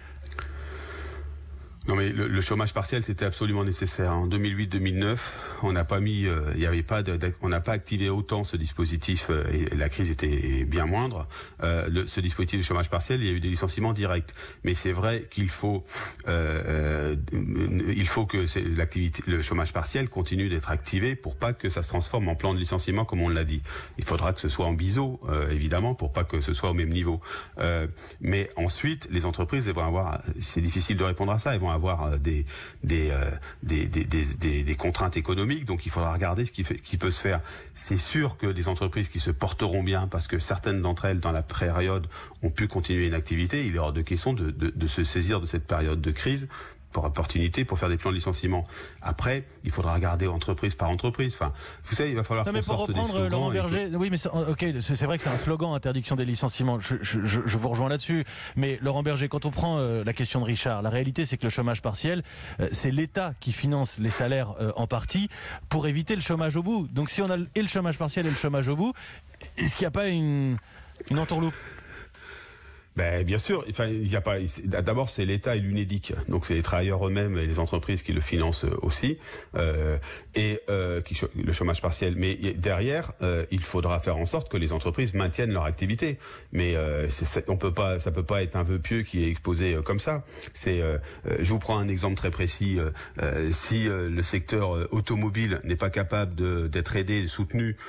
Non mais le, le chômage partiel c'était absolument nécessaire. En deux mille huit deux mille neuf, on n'a pas mis, euh, il y avait pas, de, de, on n'a pas activé autant ce dispositif euh, et la crise était bien moindre. Euh, le, ce dispositif de chômage partiel, il y a eu des licenciements directs. Mais c'est vrai qu'il faut, euh, euh, il faut que l'activité, le chômage partiel continue d'être activé pour pas que ça se transforme en plan de licenciement comme on l'a dit. Il faudra que ce soit en biseau, euh, évidemment, pour pas que ce soit au même niveau. Euh, mais ensuite, les entreprises elles vont avoir, c'est difficile de répondre à ça, elles vont avoir des des, euh, des, des, des, des, des contraintes économiques, donc il faudra regarder ce qui, fait, qui peut se faire. C'est sûr que des entreprises qui se porteront bien, parce que certaines d'entre elles, dans la période, ont pu continuer une activité, il est hors de question de, de, de se saisir de cette période de crise pour opportunité pour faire des plans de licenciement. Après, il faudra regarder entreprise par entreprise. Enfin, vous savez, il va falloir non, mais qu'on pour sorte reprendre des slogans. Laurent Berger, que... oui, mais c'est, ok, c'est, c'est vrai que c'est un slogan, interdiction des licenciements. Je, je, je, je vous rejoins là-dessus. Mais Laurent Berger, quand on prend euh, la question de Richard, la réalité, c'est que le chômage partiel, euh, c'est l'État qui finance les salaires euh, en partie pour éviter le chômage au bout. Donc, si on a et le chômage partiel et le chômage au bout, est-ce qu'il n'y a pas une, une entourloupe? Ben, bien sûr, enfin, il y a pas, d'abord, c'est l'État et l'UNEDIC. Donc, c'est les travailleurs eux-mêmes et les entreprises qui le financent aussi, euh, et, euh, qui, le chômage partiel. Mais derrière, euh, il faudra faire en sorte que les entreprises maintiennent leur activité. Mais, euh, c'est, on peut pas, ça peut pas être un vœu pieux qui est exposé euh, comme ça. C'est, euh, je vous prends un exemple très précis. Euh, si euh, le secteur euh, automobile n'est pas capable de, d'être aidé, soutenu,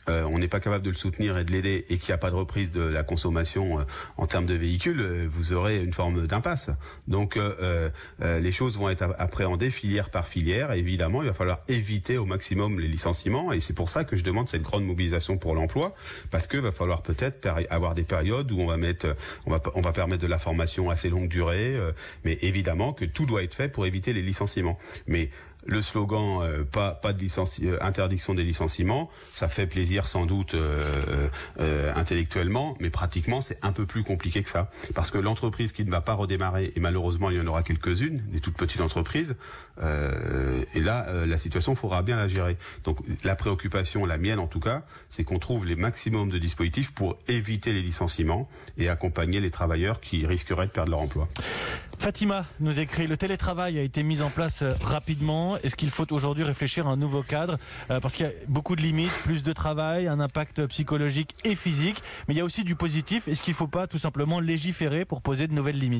euh, on n'est pas capable de le soutenir et de l'aider et qu'il n'y a pas de reprise de la consommation euh, en termes de véhicules, euh, vous aurez une forme d'impasse. Donc euh, euh, les choses vont être appréhendées filière par filière. Et évidemment, il va falloir éviter au maximum les licenciements et c'est pour ça que je demande cette grande mobilisation pour l'emploi, parce qu'il va falloir peut-être avoir des périodes où on va mettre, on va, on va permettre de la formation assez longue durée, euh, mais évidemment que tout doit être fait pour éviter les licenciements. Mais le slogan euh, pas pas de licenci... euh, interdiction des licenciements, ça fait plaisir sans doute euh, euh, intellectuellement, mais pratiquement c'est un peu plus compliqué que ça, parce que l'entreprise qui ne va pas redémarrer, et malheureusement il y en aura quelques-unes, des toutes petites entreprises, euh, et là euh, la situation il faudra bien la gérer. Donc la préoccupation, la mienne en tout cas, c'est qu'on trouve les maximums de dispositifs pour éviter les licenciements et accompagner les travailleurs qui risqueraient de perdre leur emploi. Fatima nous écrit: le télétravail a été mis en place rapidement. Est-ce qu'il faut aujourd'hui réfléchir à un nouveau cadre, euh, parce qu'il y a beaucoup de limites, plus de travail, un impact psychologique et physique, mais il y a aussi du positif. Est-ce qu'il ne faut pas tout simplement légiférer pour poser de nouvelles limites ?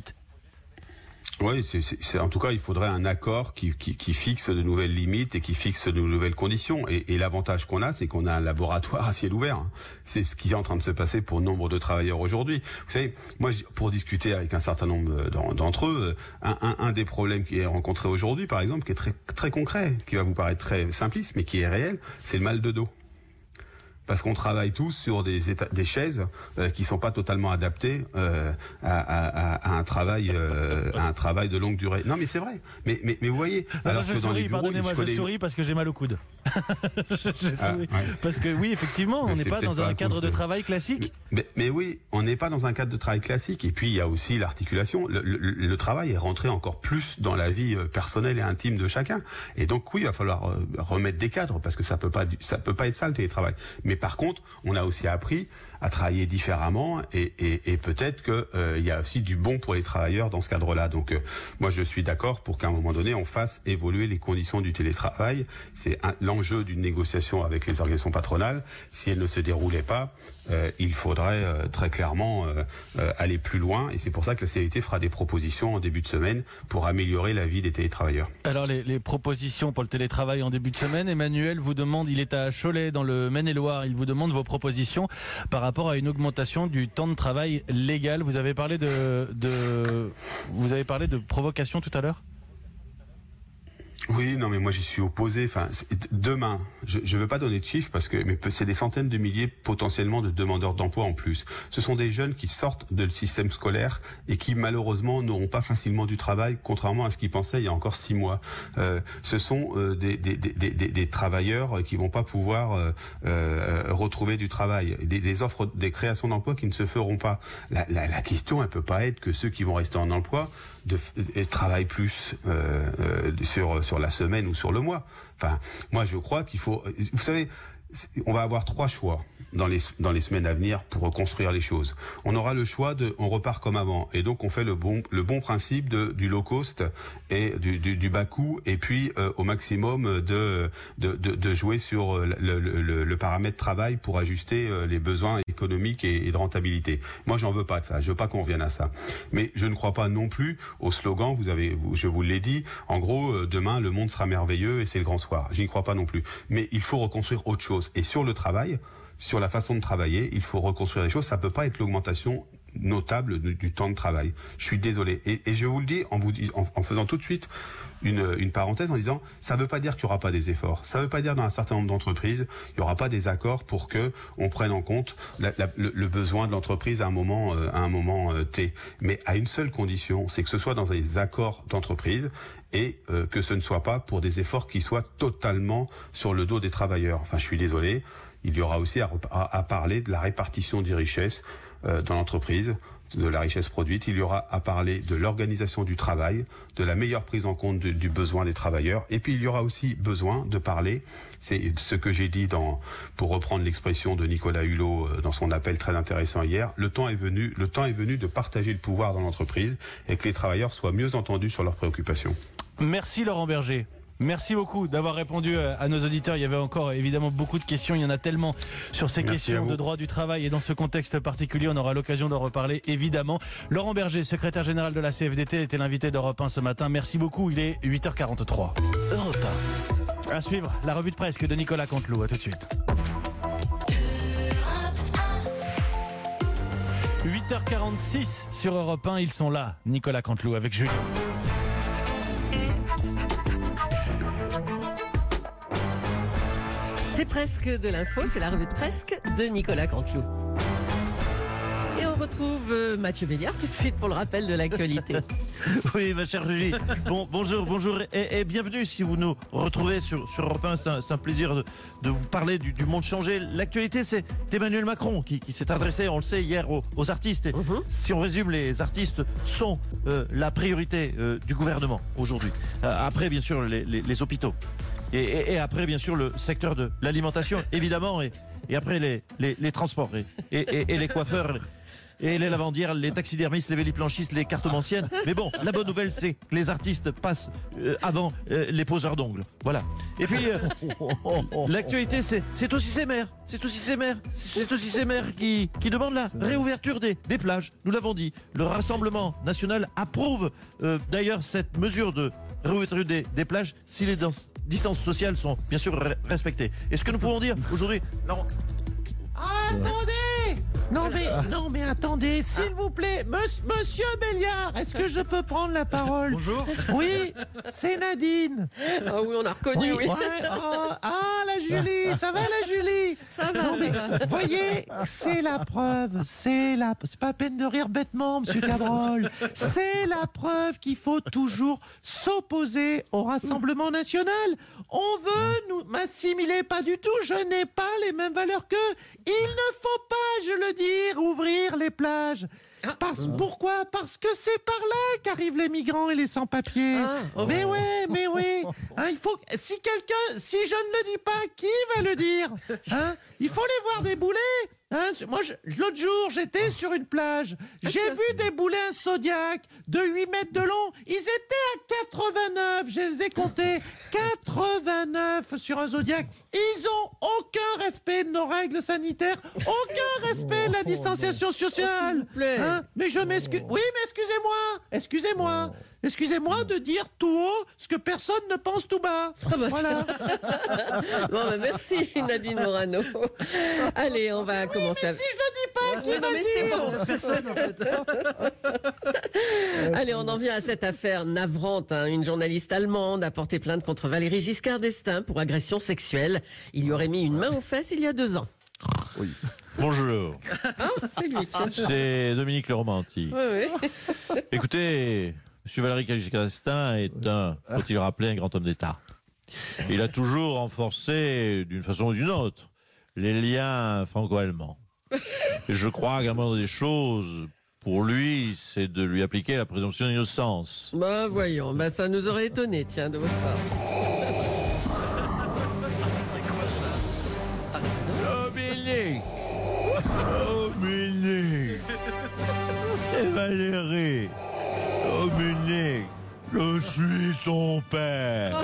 Oui, c'est, c'est, c'est, en tout cas, il faudrait un accord qui, qui, qui fixe de nouvelles limites et qui fixe de nouvelles conditions. Et, et l'avantage qu'on a, c'est qu'on a un laboratoire à ciel ouvert. C'est ce qui est en train de se passer pour nombre de travailleurs aujourd'hui. Vous savez, moi, pour discuter avec un certain nombre d'entre eux, un, un, un des problèmes qui est rencontré aujourd'hui, par exemple, qui est très, très concret, qui va vous paraître très simpliste, mais qui est réel, c'est le mal de dos. Parce qu'on travaille tous sur des, éta- des chaises euh, qui sont pas totalement adaptées euh, à, à, à un travail, euh, à un travail de longue durée. Non, mais c'est vrai. Mais, mais, mais vous voyez. Non, alors non, je que souris, dans les bureaux, pardonnez-moi, je, je connais... souris parce que j'ai mal au coude. je, je ah, souris. ouais. Parce que oui, effectivement, on n'est pas dans un cadre de... de travail classique. Mais, mais, mais oui, on n'est pas dans un cadre de travail classique. Et puis il y a aussi l'articulation. Le, le, le travail est rentré encore plus dans la vie personnelle et intime de chacun. Et donc oui, il va falloir remettre des cadres parce que ça peut pas, ça peut pas être ça le télétravail. Mais par contre, on a aussi appris à travailler différemment et, et, et peut-être que euh, il y a aussi du bon pour les travailleurs dans ce cadre-là. Donc euh, moi je suis d'accord pour qu'à un moment donné on fasse évoluer les conditions du télétravail. C'est un, l'enjeu d'une négociation avec les organisations patronales. Si elle ne se déroulait pas, euh, il faudrait euh, très clairement euh, euh, aller plus loin et c'est pour ça que la C F D T fera des propositions en début de semaine pour améliorer la vie des télétravailleurs. Alors les, les propositions pour le télétravail en début de semaine, Emmanuel vous demande, il est à Cholet dans le Maine-et-Loire, il vous demande vos propositions par rapport à une augmentation du temps de travail légal. Vous avez parlé de, de vous avez parlé de provocation tout à l'heure ? Oui, non, mais moi j'y suis opposé. Enfin, demain, je ne veux pas donner de chiffres parce que mais c'est des centaines de milliers potentiellement de demandeurs d'emploi en plus. Ce sont des jeunes qui sortent du système scolaire et qui malheureusement n'auront pas facilement du travail, contrairement à ce qu'ils pensaient il y a encore six mois. Euh, ce sont euh, des, des, des, des, des travailleurs qui vont pas pouvoir euh, euh, retrouver du travail, des, des offres, des créations d'emplois qui ne se feront pas. La, la, la question, elle peut pas être que ceux qui vont rester en emploi de, de, de travaillent plus euh, euh, sur sur la semaine ou sur le mois. Enfin, moi je crois qu'il faut... Vous savez, on va avoir trois choix dans les, dans les semaines à venir pour reconstruire les choses. On aura le choix de... On repart comme avant. Et donc on fait le bon, le bon principe de, du low cost et du, du, du bas coût et puis euh, au maximum de, de, de, de jouer sur le, le, le, le paramètre travail pour ajuster euh, les besoins économiques et, et de rentabilité. Moi j'en veux pas de ça. Je veux pas qu'on revienne à ça. Mais je ne crois pas non plus au slogan, vous avez, je vous l'ai dit, en gros, euh, demain le monde sera merveilleux et c'est le grand soir. J'y crois pas non plus. Mais il faut reconstruire autre chose. Et sur le travail, sur la façon de travailler, il faut reconstruire les choses. Ça peut pas être l'augmentation notable du, du temps de travail. Je suis désolé. Et, et je vous le dis en vous en, en faisant tout de suite une, une parenthèse en disant, ça veut pas dire qu'il y aura pas des efforts. Ça veut pas dire dans un certain nombre d'entreprises, il y aura pas des accords pour que on prenne en compte la, la, le, le besoin de l'entreprise à un moment, euh, à un moment euh, T. Mais à une seule condition, c'est que ce soit dans des accords d'entreprise et euh, que ce ne soit pas pour des efforts qui soient totalement sur le dos des travailleurs. Enfin, je suis désolé. Il y aura aussi à, à, à parler de la répartition des richesses euh, dans l'entreprise, de la richesse produite. Il y aura à parler de l'organisation du travail, de la meilleure prise en compte du, du besoin des travailleurs. Et puis il y aura aussi besoin de parler, c'est ce que j'ai dit dans, pour reprendre l'expression de Nicolas Hulot euh, dans son appel très intéressant hier, le temps est venu, le temps est venu de partager le pouvoir dans l'entreprise et que les travailleurs soient mieux entendus sur leurs préoccupations. Merci Laurent Berger. Merci beaucoup d'avoir répondu à nos auditeurs. Il y avait encore évidemment beaucoup de questions. Il y en a tellement sur ces Merci questions de droit du travail et dans ce contexte particulier. On aura l'occasion d'en reparler évidemment. Laurent Berger, secrétaire général de la C F D T, était l'invité d'Europe un ce matin. Merci beaucoup. Il est huit heures quarante-trois. Europe un. À suivre, la revue de presse de Nicolas Canteloup. À tout de suite. huit heures quarante-six sur Europe un, ils sont là, Nicolas Canteloup avec Julie. C'est presque de l'info, c'est la revue de presque de Nicolas Canteloup. Et on retrouve euh, Mathieu Béliard tout de suite pour le rappel de l'actualité. Oui, ma chère Julie. Bon, bonjour, bonjour et, et bienvenue si vous nous retrouvez sur, sur Europe un. C'est un, c'est un plaisir de, de vous parler du, du monde changé. L'actualité, c'est Emmanuel Macron qui, qui s'est adressé, on le sait, hier aux, aux artistes. Et uh-huh. Si on résume, les artistes sont euh, la priorité euh, du gouvernement aujourd'hui. Euh, après, bien sûr, les, les, les hôpitaux. Et, et, et après, bien sûr, le secteur de l'alimentation, évidemment. Et, et après, les, les, les transports et, et, et les coiffeurs. Et les lavandières, les taxidermistes, les véliplanchistes, les cartomanciennes. Mais bon, la bonne nouvelle, c'est que les artistes passent euh, avant euh, les poseurs d'ongles. Voilà. Et puis, euh, l'actualité, c'est, c'est aussi ces maires. C'est aussi ces maires. C'est aussi ces maires qui, qui demandent la réouverture des, des plages. Nous l'avons dit. Le Rassemblement national approuve euh, d'ailleurs cette mesure de réouverture des, des plages si les danses, distances sociales sont bien sûr respectées. Et ce que nous pouvons dire aujourd'hui... Non. Attendez! Non mais, non mais attendez, s'il vous plaît, Monsieur, Monsieur Béliard, est-ce que je peux prendre la parole? Bonjour. Oui, c'est Nadine. Ah oui, on a reconnu, oui. oui. Ouais, oh, ah, la Julie, ça va la Julie? Ça va, non, ça mais, va. Vous voyez, c'est la preuve, c'est la... C'est pas peine de rire bêtement, Monsieur Cabrol. C'est la preuve qu'il faut toujours s'opposer au Rassemblement national. On veut nous m'assimiler, pas du tout, je n'ai pas les mêmes valeurs qu'eux. Il ne faut pas, je le dis, ouvrir les plages. Parce, pourquoi? Parce que c'est par là qu'arrivent les migrants et les sans-papiers. Ah, oh. Mais ouais, mais oui. Hein, il faut, si quelqu'un, si je ne le dis pas, qui va le dire? Hein, il faut les voir débouler. Hein, moi, je, l'autre jour, j'étais sur une plage. J'ai vu débouler un Zodiac de huit mètres de long. Ils étaient à quatre-vingt-neuf. Je les ai comptés. quatre-vingt-neuf sur un Zodiac. Ils ont aucun respect de nos règles sanitaires. Aucun respect de la distanciation sociale. Oh, hein, mais je m'excuse. Oui, mais excusez-moi. Excusez-moi. Excusez-moi de dire tout haut ce que personne ne pense tout bas. Ah bah voilà. Bon, bah merci Nadine Morano. Allez, on va oui, commencer. Mais à... si je le dis pas, qui oui, va non, mais dire c'est bon. Personne en fait. Allez, on en vient à cette affaire navrante. Hein. Une journaliste allemande a porté plainte contre Valéry Giscard d'Estaing pour agression sexuelle. Il lui aurait mis une main aux fesses il y a deux ans. Oui. Bonjour. Ah, c'est lui, tiens. C'est Dominique le romantique. Oui, oui. Écoutez, M. Valéry Giscard d'Estaing est un, faut-il rappeler, un grand homme d'État. Il a toujours renforcé, d'une façon ou d'une autre, les liens franco-allemands. Et je crois qu'à un moment des choses, pour lui, c'est de lui appliquer la présomption d'innocence. Bah voyons, bah ça nous aurait étonné, tiens, de votre part. C'est quoi ça? Dominique Dominique Et Valéry Dominique, je suis ton père.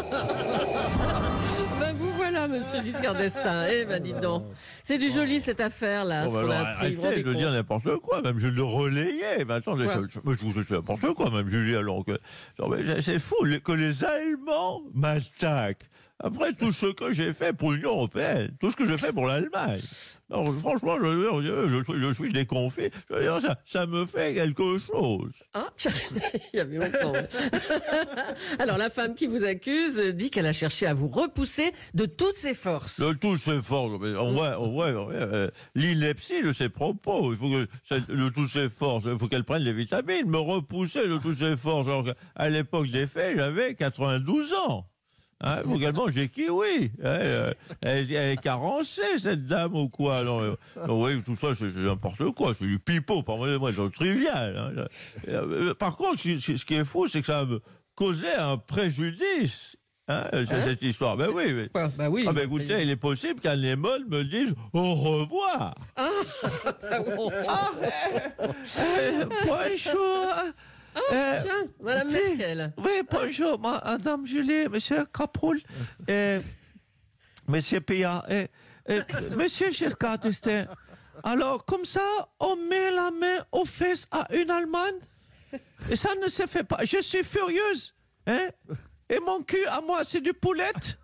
Ben vous voilà, Monsieur Giscard d'Estaing. Eh ben dites donc, c'est du joli cette affaire-là. Bon, ce bah qu'on a alors, appris. arrêtez de dire n'importe quoi, même je le relayais. Mais attendez, Quoi je, je, je, je fais n'importe quoi, même Julie, alors que... Non, mais c'est fou les- que les Allemands m'attaquent. Après tout ce que j'ai fait pour l'Union européenne, tout ce que j'ai fait pour l'Allemagne. Non, franchement, je, je, je, je suis déconfit. Je veux dire, ça, ça me fait quelque chose. Ah, tiens, il y avait longtemps. ouais. Alors la femme qui vous accuse dit qu'elle a cherché à vous repousser de toutes ses forces. De toutes ses forces, mais on voit, on voit, euh, l'ineptie de ses propos. Il faut que, ça- de toutes ses forces, il faut qu'elle prenne les vitamines, me repousser de toutes ses forces. Alors qu'à l'époque des faits, j'avais quatre-vingt-douze ans. Hein, il faut qu'elle mange des kiwis. Hein, euh, elle, elle est carencée, cette dame, ou quoi? Non, euh, non, oui, tout ça, c'est c'est n'importe quoi. C'est du pipeau, pardonnez-moi, c'est trivial. Hein. Euh, Par contre, ce ce qui est fou, c'est que ça me causait un préjudice. Hein, c'est Hein cette histoire. Ben oui, mais... Quoi bah oui. Ah ben écoutez, il est possible qu'un Lemon me dise au revoir. Ah, bah bon. Ah, euh, euh, bonjour. Ah, Euh, tiens, Madame oui, Merkel. Oui, bonjour, Madame Julie, Monsieur Capoul, euh, Monsieur Pia, et, et, Monsieur Giscard d'Estaing. Alors, comme ça, on met la main aux fesses à une Allemande et ça ne se fait pas. Je suis furieuse, hein? Et mon cul, à moi, c'est du poulette.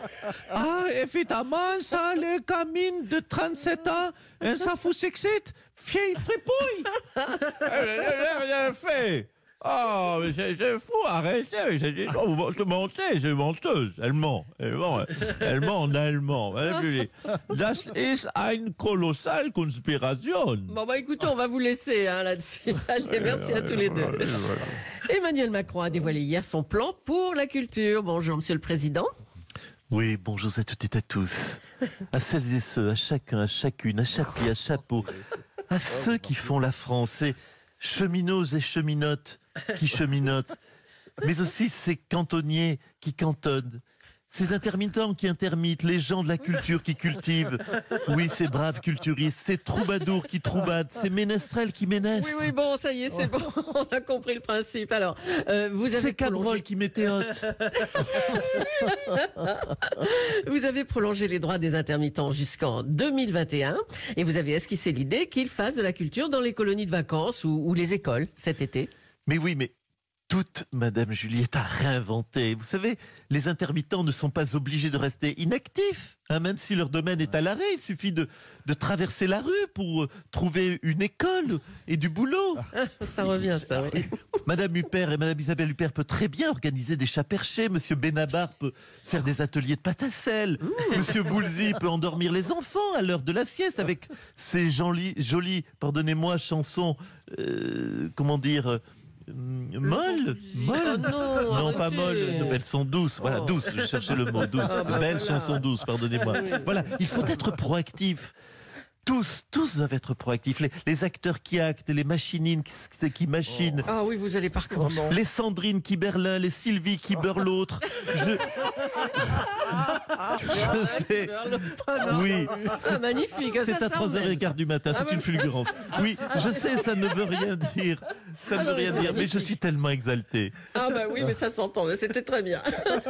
Ah, évidemment, ça, les gamines de trente-sept ans, hein, ça vous excite. vieille fripouille. Elle n'a rien fait. Oh, mais c'est c'est fou, arrêtez. J'ai dit, non, vous vous mentez, c'est menteuse. Elle ment. Elle ment, elle ment en allemand. Das ist eine kolossale Konspiration. Bon, bah écoutez, on va vous laisser hein, là-dessus. Allez, merci à tous les deux. Emmanuel Macron a dévoilé hier son plan pour la culture. Bonjour, Monsieur le Président. Oui, bonjour à toutes et à tous. À celles et ceux, à chacun, à chacune, à chaque fille, à chapeau. À ceux qui font la France, ces cheminots et cheminotes qui cheminotent, mais aussi ces cantonniers qui cantonnent, ces intermittents qui intermittent, les gens de la culture qui cultivent. Oui, ces braves culturistes, ces troubadours qui troubadent, ces ménestrels qui ménestrent. Oui, oui, bon, ça y est, c'est bon, on a compris le principe. Alors, euh, vous avez ces cabroles prolongé... qui météotent. Vous avez prolongé les droits des intermittents jusqu'en deux mille vingt et un et vous avez esquissé l'idée qu'ils fassent de la culture dans les colonies de vacances ou, ou les écoles cet été. Mais oui, mais toute Madame Juliette a réinventé. Vous savez, les intermittents ne sont pas obligés de rester inactifs, hein, même si leur domaine est à l'arrêt. Il suffit de, de traverser la rue pour euh, trouver une école et du boulot. Ça revient, ça, oui. Madame Huppert et Madame Isabelle Huppert peut très bien organiser des chats perchés. Monsieur Benabar peut faire des ateliers de pâte à sel. Monsieur Woolsey peut endormir les enfants à l'heure de la sieste avec ses jolies, jolies pardonnez-moi, chansons, euh, comment dire... Euh, Molles, molles. Oh non, pas molles, elles sont douces. Voilà, Oh. douces, je cherchais le mot, douces. Ah bah Belles voilà. chansons douces, pardonnez-moi. Oui. Voilà, il faut être proactif. Tous, tous doivent être proactifs. Les, les acteurs qui actent, les machinines qui, qui machinent. Ah oui, vous allez pas recommencer. Les Sandrine qui beurrent l'un, les Sylvie qui beurrent l'autre. Je... je sais. Oui. Ah, magnifique. C'est ça, à ça, trois on heures aime. quinze du matin, Ah c'est bah- une fulgurance. Oui, je sais, ça ne veut rien dire. Ça ne Ah veut non, mais rien c'est dire, mais je magnifique. suis tellement exalté. Ah bah oui, mais ça s'entend, mais c'était très bien.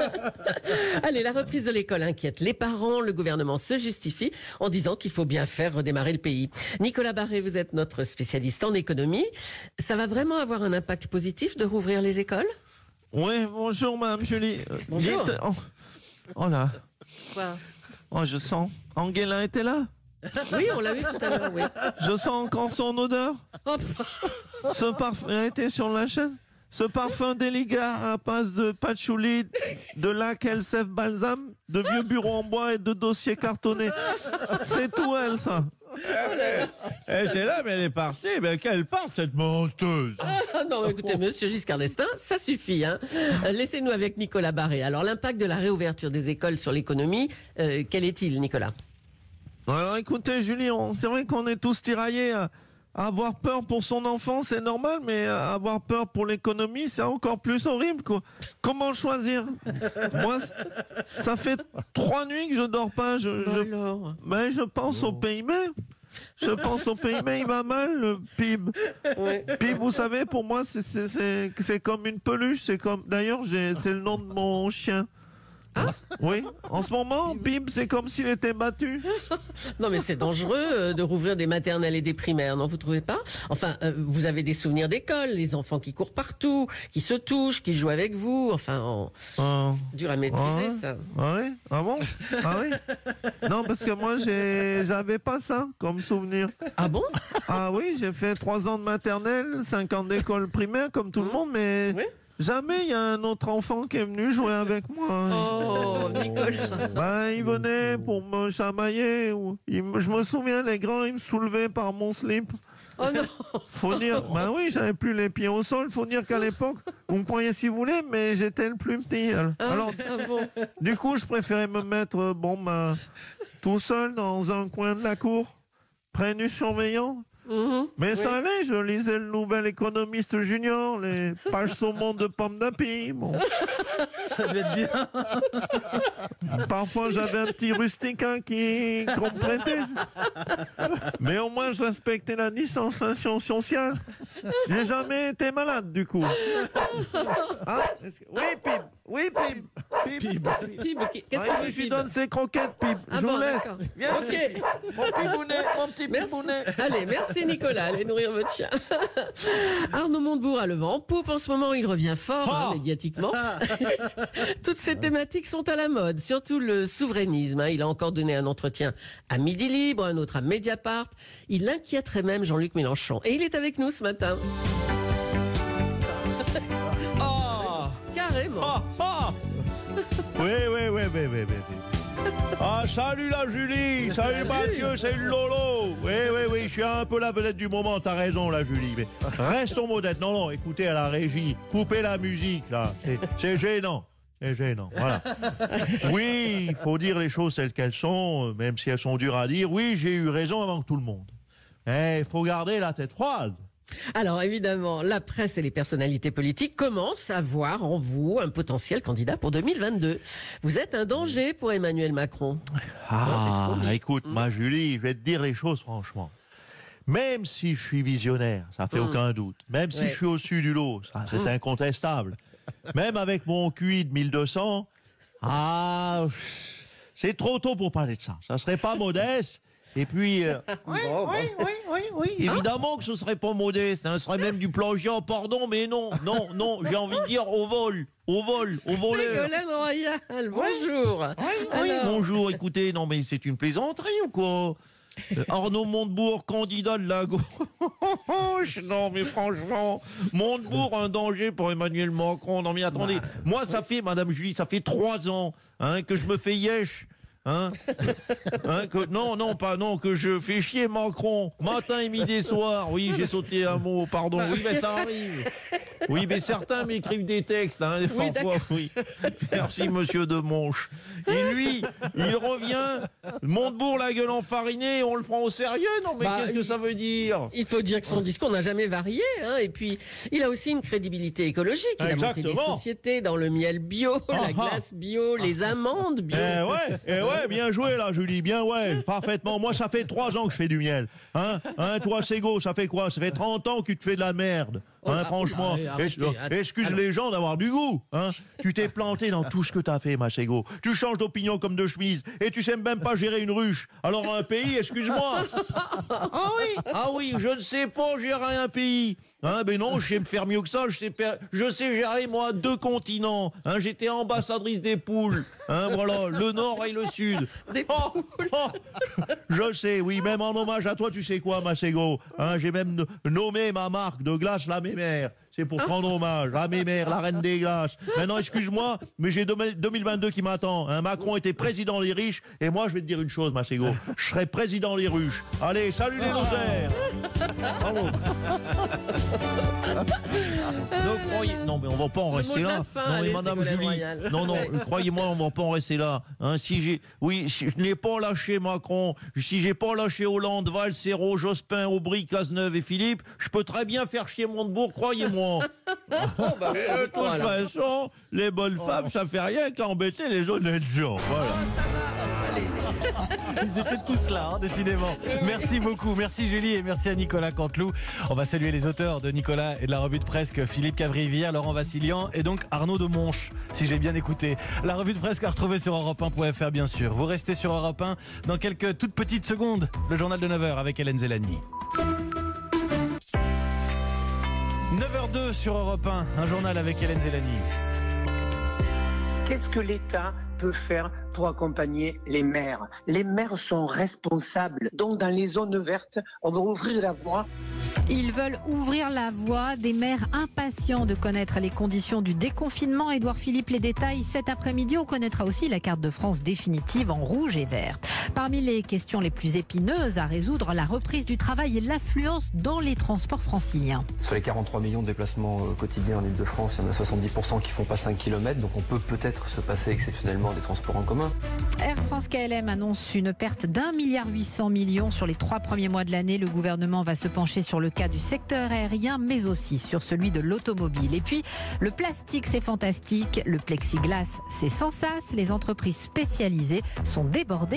Allez, la reprise de l'école inquiète les parents. Le gouvernement se justifie en disant qu'il faut bien faire redémarrer le pays. Nicolas Barré, vous êtes notre spécialiste en économie. Ça va vraiment avoir un impact positif de rouvrir les écoles? Oui, bonjour Madame Julie. Euh, Bonjour. dites- oh, oh là, Quoi? oh je sens. Angela était là. Oui, on l'a vu tout à l'heure, oui. Je sens encore son odeur. Oh, pff. Ce parfum, elle était sur la chaise. Ce parfum délicat à base de patchouli, de lac Elsef balsam, de vieux bureaux en bois et de dossiers cartonnés. C'est tout elle, ça. Elle était là, mais elle est partie. Mais qu'elle parte, cette menteuse. Ah non, écoutez, monsieur Giscard d'Estaing, ça suffit. Hein. Euh, Laissez-nous avec Nicolas Barré. Alors, l'impact de la réouverture des écoles sur l'économie, euh, quel est-il, Nicolas? Alors écoutez, Julie, on- c'est vrai qu'on est tous tiraillés à, à avoir peur pour son enfant, c'est normal, mais à avoir peur pour l'économie, c'est encore plus horrible, quoi. Comment choisir? Moi, c- ça fait trois nuits que je dors pas. Je, je, Alors mais je pense au P I B. Je pense au P I B, il va mal, le P I B. Ouais. P I B, vous savez, pour moi, c'est- c'est c'est- c'est comme une peluche. C'est comme, d'ailleurs, j'ai- c'est le nom de mon chien. Oui, en ce moment, P I B, c'est comme s'il était battu. Non, mais c'est dangereux euh, de rouvrir des maternelles et des primaires, non, vous trouvez pas? Enfin, euh, vous avez des souvenirs d'école, les enfants qui courent partout, qui se touchent, qui jouent avec vous. Enfin, on- Euh, c'est dur à maîtriser, ouais. ça. Ah oui? Ah bon? Ah oui? Non, parce que moi, j'ai, j'avais pas ça comme souvenir. Ah bon? Ah oui, j'ai fait trois ans de maternelle, cinq ans d'école primaire, comme tout le monde, mais jamais il y a un autre enfant qui est venu jouer avec moi. Oh, Nicolas. Ben, il venait pour me chamailler. Ou il me- je me souviens, les grands, ils me soulevaient par mon slip. Oh non. Faut dire, ben oui, j'avais plus les pieds au sol. Faut dire qu'à l'époque, vous me croyez si vous voulez, mais j'étais le plus petit. Alors, Ah, alors, ah bon? du coup, je préférais me mettre, euh, bon, ben, tout seul dans un coin de la cour, près du surveillant. Mhm. Mais Oui. ça allait, je lisais le Nouvel Économiste Junior, les pages saumon de pommes d'api. Bon. Ça devait être bien. Parfois, j'avais un petit rustiquin qui qu'on me prêtait. Mais au moins, je respectais la distanciation sociale. J'ai jamais été malade, du coup. Ah, est-ce que- Oui, Pib. Oui, Pib. Pib. Pib, qu'est-ce Ouais, qu'on fait, je lui Pib donne ses croquettes, Pib. Ah je bon, vous laisse. d'accord. Viens, Ok. ici. Mon petit bounet, mon petit Merci. bounet. Allez, merci Nicolas. Allez nourrir votre chien. Arnaud Montebourg a le vent en poupe en ce moment. Il revient fort Oh. hein, médiatiquement. Toutes ces thématiques sont à la mode, surtout le souverainisme. hein. Il a encore donné un entretien à Midi Libre, un autre à Mediapart. Il inquiéterait même Jean-Luc Mélenchon. Et il est avec nous ce matin. Oh. Carrément. Oh, oh. Oui, oui, oui, oui, oui, oui. Ah, salut la Julie, salut Mathieu, salut Lolo. Oui, oui, oui, je suis un peu la vedette du moment, t'as raison la Julie. Mais restons modestes. Non, non, écoutez à la régie, coupez la musique là, c'est- c'est gênant. C'est gênant, voilà. Oui, il faut dire les choses telles qu'elles sont, même si elles sont dures à dire. Oui, j'ai eu raison avant que tout le monde. Mais il faut garder la tête froide. Alors évidemment, la presse et les personnalités politiques commencent à voir en vous un potentiel candidat pour deux mille vingt-deux. Vous êtes un danger pour Emmanuel Macron. Ah, écoute, ma Julie, je vais te dire les choses franchement. Même si je suis visionnaire, ça fait Mm. aucun doute. Même si Ouais. je suis au-dessus du lot, ça, c'est Mm. incontestable. Même avec mon Q I de mille deux cents, ah, c'est trop tôt pour parler de ça. Ça serait pas modeste. Et puis, euh, oui, oui, oui, oui, oui. Évidemment que ce serait pas modeste. hein, Ce serait même du plagiat, pardon, mais non, non, non. J'ai envie de dire au vol, au vol, au voleur. Ségolène Royal, bonjour. Oui, Alors, bonjour, écoutez, non mais c'est une plaisanterie ou quoi Euh, Arnaud Montebourg, candidat de la gauche. Non mais franchement, Montebourg, un danger pour Emmanuel Macron. Non mais attendez, moi ça fait, Madame Julie, ça fait trois ans hein, que je me fais yesh. Hein Hein, que, non, non, pas non, que je fais chier Macron, matin et midi et soir. Oui, j'ai sauté un mot, pardon. Oui, mais ça arrive. Oui, mais certains m'écrivent des textes, hein, Oui, parfois, oui. Merci, monsieur de Monche. Et lui, il revient, Montebourg, la gueule enfarinée, on le prend au sérieux. Non, mais Bah, qu'est-ce que ça veut dire? il faut dire que son discours n'a jamais varié. hein, et puis, il a aussi une crédibilité écologique. Il a monté des Exactement. sociétés dans le miel bio, Ah, la ah. glace bio, les amandes bio. Eh ouais, eh ouais, bien joué là, Julie, bien ouais, parfaitement. Moi, ça fait trois ans que je fais du miel. Hein, hein toi, Ségo, ça fait quoi? Ça fait trente ans que tu te fais de la merde. Oh Hein, là, franchement, oh là, arrêtez, Es- arrêtez. excuse Alors- les gens d'avoir du goût. Hein. Tu t'es planté dans tout ce que t'as fait, ma Ségo. Tu changes d'opinion comme de chemise et tu sais même pas gérer une ruche. Alors un pays, excuse-moi. Ah oui, ah oui, je ne sais pas gérer un pays. Hein, ben non, je sais me faire mieux que ça. Je sais, per- je sais gérer, moi, deux continents. Hein, j'étais ambassadrice des poules. Hein, voilà, le nord et le sud. Des Oh, oh, je sais, oui, même en hommage à toi, tu sais quoi, Masségo, hein, j'ai même no- nommé ma marque de glace la Mémère. C'est pour prendre hommage à Mémère, la reine des glaces. Maintenant, excuse-moi, mais j'ai deux mille vingt-deux qui m'attend. Hein. Macron était président des riches, et moi, je vais te dire une chose, Masségo, je serai président des ruches. Allez, salut les losers. Bravo. Ne croyez... Non, mais on va pas en Le rester mot de là. la fin, non, mais allez, Madame Ségolène Julie, Royal. non, non, Ouais. croyez-moi, on va pas en rester là. Hein, si j'ai, oui, si je n'ai pas lâché Macron, si j'ai pas lâché Hollande, Valls, Serrault, Jospin, Aubry, Cazeneuve et Philippe, je peux très bien faire chier Montebourg, croyez-moi. bah, Et de toute toi, alors. façon, les bonnes femmes, ça fait rien qu'à embêter les honnêtes gens. Voilà. Ils étaient tous là, hein, décidément. Merci beaucoup, merci Julie et merci à Nicolas Canteloup. On va saluer les auteurs de Nicolas et de la revue de presse, Philippe Cavrivière, Laurent Vassilian et donc Arnaud de Monche, si j'ai bien écouté. La revue de presse à retrouver sur europe un point f r bien sûr. Vous restez sur Europe un dans quelques toutes petites secondes. Le journal de neuf heures avec Hélène Zélani. neuf heures deux sur Europe un, un journal avec Hélène Zélani. Qu'est-ce que l'État peut faire pour accompagner les maires? Les maires sont responsables. Donc, dans les zones vertes, on va ouvrir la voie. Ils veulent ouvrir la voie. Des maires impatients de connaître les conditions du déconfinement. Édouard Philippe, les détails cet après-midi. On connaîtra aussi la carte de France définitive en rouge et vert. Parmi les questions les plus épineuses à résoudre, la reprise du travail et l'affluence dans les transports franciliens. Sur les quarante-trois millions de déplacements euh, quotidiens en Ile-de-France, il y en a soixante-dix pour cent qui font pas cinq kilomètres, donc on peut peut-être se passer exceptionnellement des transports en commun. Air France K L M annonce une perte d'un milliard huit cents millions sur les trois premiers mois de l'année. Le gouvernement va se pencher sur le cas du secteur aérien, mais aussi sur celui de l'automobile. Et puis, le plastique, c'est fantastique. Le plexiglas, c'est sans sas. Les entreprises spécialisées sont débordées face à la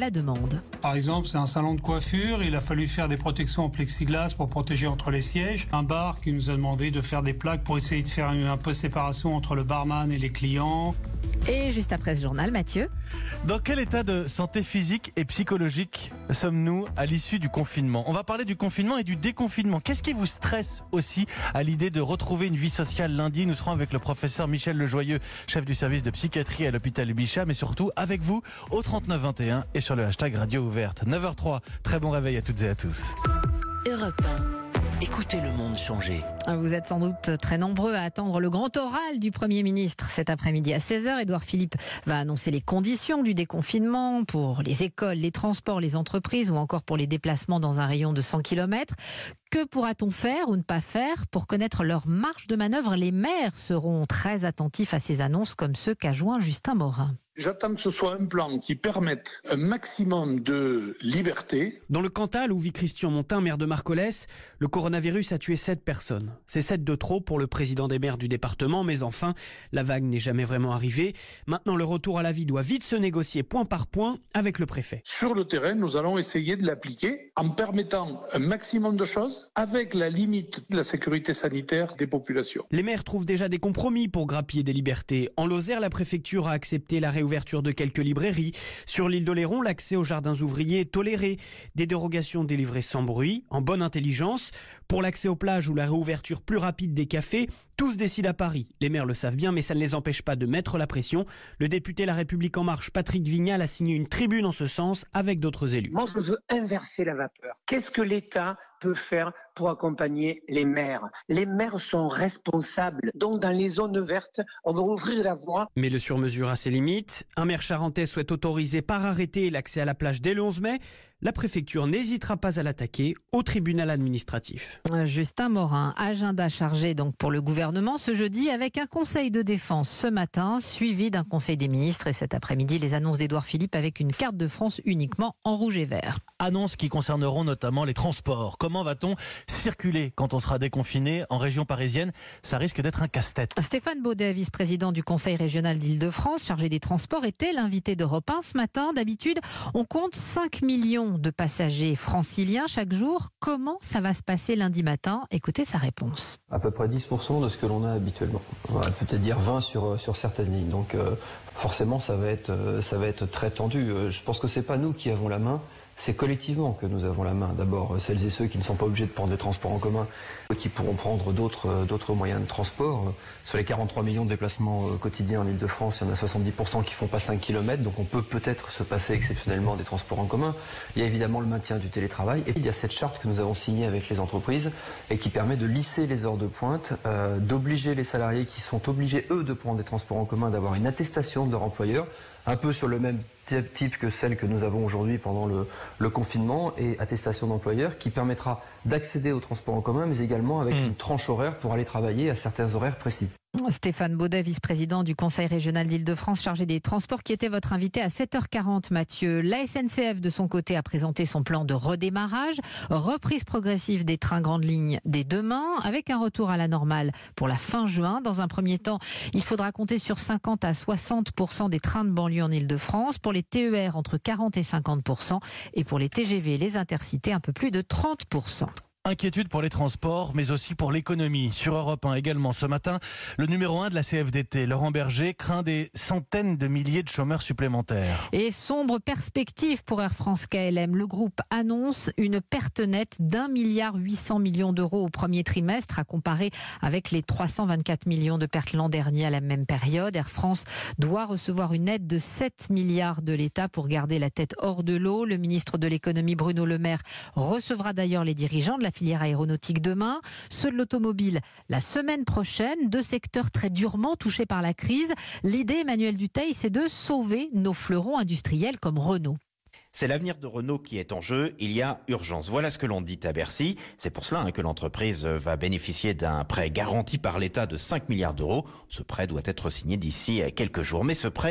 la demande. Par exemple, c'est un salon de coiffure, il a fallu faire des protections en plexiglas pour protéger entre les sièges. Un bar qui nous a demandé de faire des plaques pour essayer de faire un peu de séparation entre le barman et les clients. Et juste après ce journal, Mathieu. Dans quel état de santé physique et psychologique sommes-nous à l'issue du confinement ? On va parler du confinement et du déconfinement. Qu'est-ce qui vous stresse aussi à l'idée de retrouver une vie sociale lundi ? Nous serons avec le professeur Michel Lejoyeux, chef du service de psychiatrie à l'hôpital Bichat, mais surtout avec vous au trente-neuf vingt et un et sur le hashtag Radio Ouverte. neuf heures zéro trois, très bon réveil à toutes et à tous. Europe un. Écoutez le monde changer. Vous êtes sans doute très nombreux à attendre le grand oral du Premier ministre. Cet après-midi à seize heures, Édouard Philippe va annoncer les conditions du déconfinement pour les écoles, les transports, les entreprises ou encore pour les déplacements dans un rayon de cent kilomètres. Que pourra-t-on faire ou ne pas faire pour connaître leur marge de manœuvre ? Les maires seront très attentifs à ces annonces comme ceux qu'a joint Justin Morin. J'attends que ce soit un plan qui permette un maximum de liberté. Dans le Cantal, où vit Christian Montin, maire de Marcollès, le coronavirus a tué sept personnes. C'est sept de trop pour le président des maires du département, mais enfin, la vague n'est jamais vraiment arrivée. Maintenant, le retour à la vie doit vite se négocier point par point avec le préfet. Sur le terrain, nous allons essayer de l'appliquer en permettant un maximum de choses avec la limite de la sécurité sanitaire des populations. Les maires trouvent déjà des compromis pour grappiller des libertés. En Lozère, la préfecture a accepté la réouverture de quelques librairies. Sur l'île d'Oléron, l'accès aux jardins ouvriers est toléré. Des dérogations délivrées sans bruit, en bonne intelligence. Pour l'accès aux plages ou la réouverture plus rapide des cafés, tous décident à Paris. Les maires le savent bien, mais ça ne les empêche pas de mettre la pression. Le député La République En Marche, Patrick Vignal, a signé une tribune en ce sens avec d'autres élus. Moi, je veux inverser la vapeur. Qu'est-ce que l'État peut faire pour accompagner les maires ? Les maires sont responsables. Donc, dans les zones vertes, on va ouvrir la voie. Mais le sur-mesure a ses limites. Un maire charentais souhaite autoriser par arrêté l'accès à la plage dès le onze mai. La préfecture n'hésitera pas à l'attaquer au tribunal administratif. Justin Morin, agenda chargé donc pour le gouvernement ce jeudi avec un conseil de défense ce matin, suivi d'un conseil des ministres et cet après-midi les annonces d'Édouard Philippe avec une carte de France uniquement en rouge et vert. Annonces qui concerneront notamment les transports. Comment va-t-on circuler quand on sera déconfiné en région parisienne ? Ça risque d'être un casse-tête. Stéphane Baudet, vice-président du Conseil régional d'Île-de-France, chargé des transports, était l'invité d'Europe un ce matin. D'habitude, on compte cinq millions de passagers franciliens chaque jour. Comment ça va se passer lundi matin ? Écoutez sa réponse. À peu près dix pour cent de ce que l'on a habituellement. On va peut-être dire vingt sur, sur certaines lignes. Donc euh, forcément, ça va, être, euh, ça va être très tendu. Euh, je pense que ce n'est pas nous qui avons la main. C'est collectivement que nous avons la main. D'abord, celles et ceux qui ne sont pas obligés de prendre des transports en commun, qui pourront prendre d'autres, d'autres moyens de transport. Sur les quarante-trois millions de déplacements quotidiens en Ile-de-France, il y en a soixante-dix pour cent qui font pas cinq kilomètres, donc on peut peut-être se passer exceptionnellement des transports en commun. Il y a évidemment le maintien du télétravail, et puis il y a cette charte que nous avons signée avec les entreprises, et qui permet de lisser les heures de pointe, euh, d'obliger les salariés qui sont obligés, eux, de prendre des transports en commun, d'avoir une attestation de leur employeur, un peu sur le même type que celle que nous avons aujourd'hui pendant le, le confinement, et attestation d'employeur qui permettra d'accéder aux transports en commun, mais également avec mmh. une tranche horaire pour aller travailler à certains horaires précis. Stéphane Baudet, vice-président du Conseil régional d'Île-de-France, chargé des transports, qui était votre invité à sept heures quarante, Mathieu. La S N C F, de son côté, a présenté son plan de redémarrage, reprise progressive des trains grandes lignes dès demain, avec un retour à la normale pour la fin juin. Dans un premier temps, il faudra compter sur cinquante à soixante pour cent des trains de banlieue en Île-de-France, pour les T E R entre quarante et cinquante pour cent, et pour les T G V et les intercités un peu plus de trente pour cent. Inquiétude pour les transports, mais aussi pour l'économie. Sur Europe un également ce matin, le numéro un de la C F D T, Laurent Berger, craint des centaines de milliers de chômeurs supplémentaires. Et sombre perspective pour Air France K L M. Le groupe annonce une perte nette d'un milliard huit cents millions d'euros au premier trimestre, à comparer avec les trois cent vingt-quatre millions de pertes l'an dernier à la même période. Air France doit recevoir une aide de sept milliards de l'État pour garder la tête hors de l'eau. Le ministre de l'économie, Bruno Le Maire, recevra d'ailleurs les dirigeants de la filière aéronautique demain, ceux de l'automobile la semaine prochaine, deux secteurs très durement touchés par la crise. L'idée, Emmanuel Dutheil, c'est de sauver nos fleurons industriels comme Renault. C'est l'avenir de Renault qui est en jeu, il y a urgence. Voilà ce que l'on dit à Bercy. C'est pour cela hein, que l'entreprise va bénéficier d'un prêt garanti par l'État de cinq milliards d'euros. Ce prêt doit être signé d'ici quelques jours. Mais ce prêt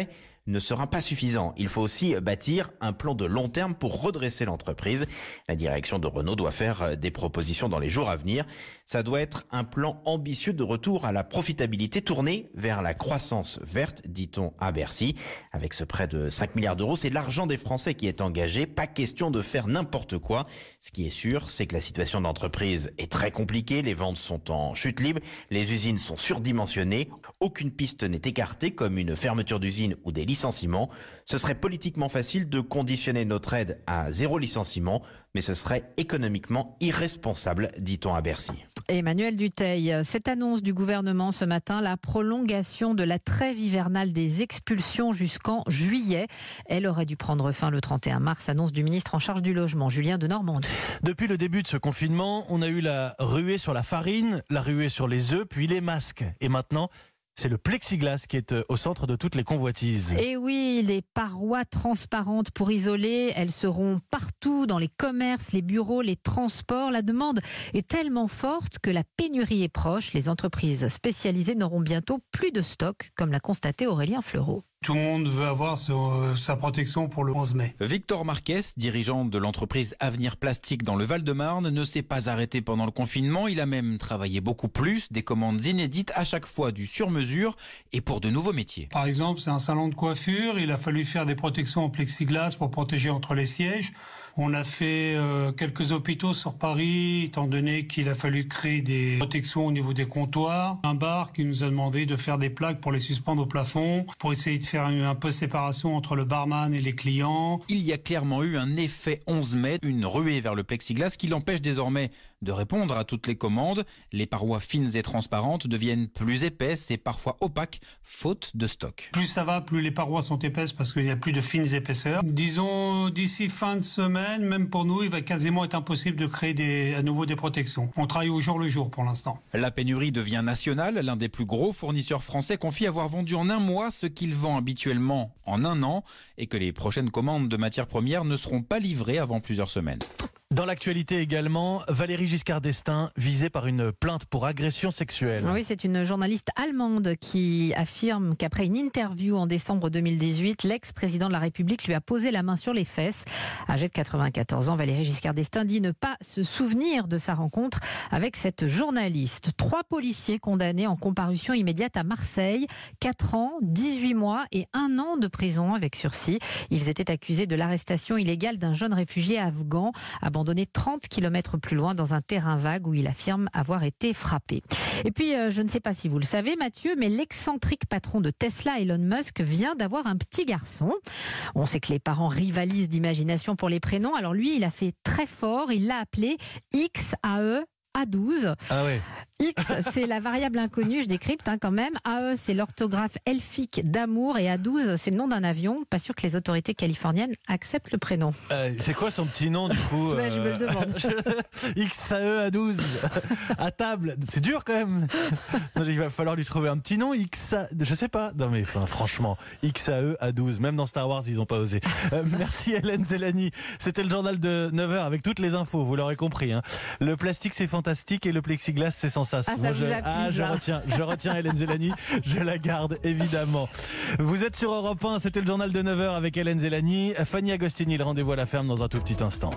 ne sera pas suffisant. Il faut aussi bâtir un plan de long terme pour redresser l'entreprise. La direction de Renault doit faire des propositions dans les jours à venir. Ça doit être un plan ambitieux de retour à la profitabilité tourné vers la croissance verte, dit-on à Bercy. Avec ce prêt de cinq milliards d'euros, c'est l'argent des Français qui est engagé. Pas question de faire n'importe quoi. Ce qui est sûr, c'est que la situation d'entreprise est très compliquée. Les ventes sont en chute libre. Les usines sont surdimensionnées. Aucune piste n'est écartée, comme une fermeture d'usine ou des licenciements. Ce serait politiquement facile de conditionner notre aide à zéro licenciement, mais ce serait économiquement irresponsable, dit-on à Bercy. Emmanuel Dutheil, cette annonce du gouvernement ce matin, la prolongation de la trêve hivernale des expulsions jusqu'en juillet. Elle aurait dû prendre fin le trente et un mars, annonce du ministre en charge du logement, Julien Denormandie. Depuis le début de ce confinement, on a eu la ruée sur la farine, la ruée sur les œufs, puis les masques. Et maintenant, c'est le plexiglas qui est au centre de toutes les convoitises. Et oui, les parois transparentes pour isoler, elles seront partout dans les commerces, les bureaux, les transports. La demande est tellement forte que la pénurie est proche. Les entreprises spécialisées n'auront bientôt plus de stock, comme l'a constaté Aurélien Fleureau. Tout le monde veut avoir sa protection pour le onze mai. Victor Marquez, dirigeant de l'entreprise Avenir Plastique dans le Val-de-Marne, ne s'est pas arrêté pendant le confinement. Il a même travaillé beaucoup plus, des commandes inédites, à chaque fois du sur-mesure et pour de nouveaux métiers. Par exemple, c'est un salon de coiffure. Il a fallu faire des protections en plexiglas pour protéger entre les sièges. On a fait euh, quelques hôpitaux sur Paris, étant donné qu'il a fallu créer des protections au niveau des comptoirs. Un bar qui nous a demandé de faire des plaques pour les suspendre au plafond, pour essayer de faire un peu de séparation entre le barman et les clients. Il y a clairement eu un effet onze mai, une ruée vers le plexiglas qui l'empêche désormais de répondre à toutes les commandes. Les parois fines et transparentes deviennent plus épaisses et parfois opaques, faute de stock. Plus ça va, plus les parois sont épaisses parce qu'il n'y a plus de fines épaisseurs. Disons, d'ici fin de semaine, même pour nous, il va quasiment être impossible de créer des, à nouveau des protections. On travaille au jour le jour pour l'instant. La pénurie devient nationale. L'un des plus gros fournisseurs français confie avoir vendu en un mois ce qu'il vend habituellement en un an et que les prochaines commandes de matières premières ne seront pas livrées avant plusieurs semaines. Dans l'actualité également, Valéry Giscard d'Estaing visée par une plainte pour agression sexuelle. Oui, c'est une journaliste allemande qui affirme qu'après une interview en décembre deux mille dix-huit, l'ex-président de la République lui a posé la main sur les fesses. Âgée de quatre-vingt-quatorze ans, Valéry Giscard d'Estaing dit ne pas se souvenir de sa rencontre avec cette journaliste. Trois policiers condamnés en comparution immédiate à Marseille. quatre ans, dix-huit mois et un an de prison avec sursis. Ils étaient accusés de l'arrestation illégale d'un jeune réfugié afghan abandonné trente kilomètres plus loin dans un terrain vague où il affirme avoir été frappé. Et puis, euh, je ne sais pas si vous le savez, Mathieu, mais l'excentrique patron de Tesla, Elon Musk, vient d'avoir un petit garçon. On sait que les parents rivalisent d'imagination pour les prénoms. Alors lui, il a fait très fort. Il l'a appelé X A E A douze. Ah ouais. X, c'est la variable inconnue, je décrypte hein, quand même. A E, c'est l'orthographe elfique d'amour et A douze, c'est le nom d'un avion. Pas sûr que les autorités californiennes acceptent le prénom. Euh, c'est quoi son petit nom du coup? Ben, je me le demande. X A E A douze. À table, c'est dur quand même. Non, il va falloir lui trouver un petit nom. X A... Je sais pas. Non mais enfin, franchement, X A E A douze. Même dans Star Wars, ils n'ont pas osé. Euh, merci Hélène Zelani. C'était le journal de neuf heures avec toutes les infos, vous l'aurez compris. Hein. Le plastique, c'est fantastique et le plexiglas, c'est sans sas. Ah, Moi, je... vous ah, je retiens, je retiens Hélène Zelani, je la garde évidemment. Vous êtes sur Europe un, c'était le journal de neuf heures avec Hélène Zelani. Fanny Agostini, le rendez-vous à la ferme dans un tout petit instant.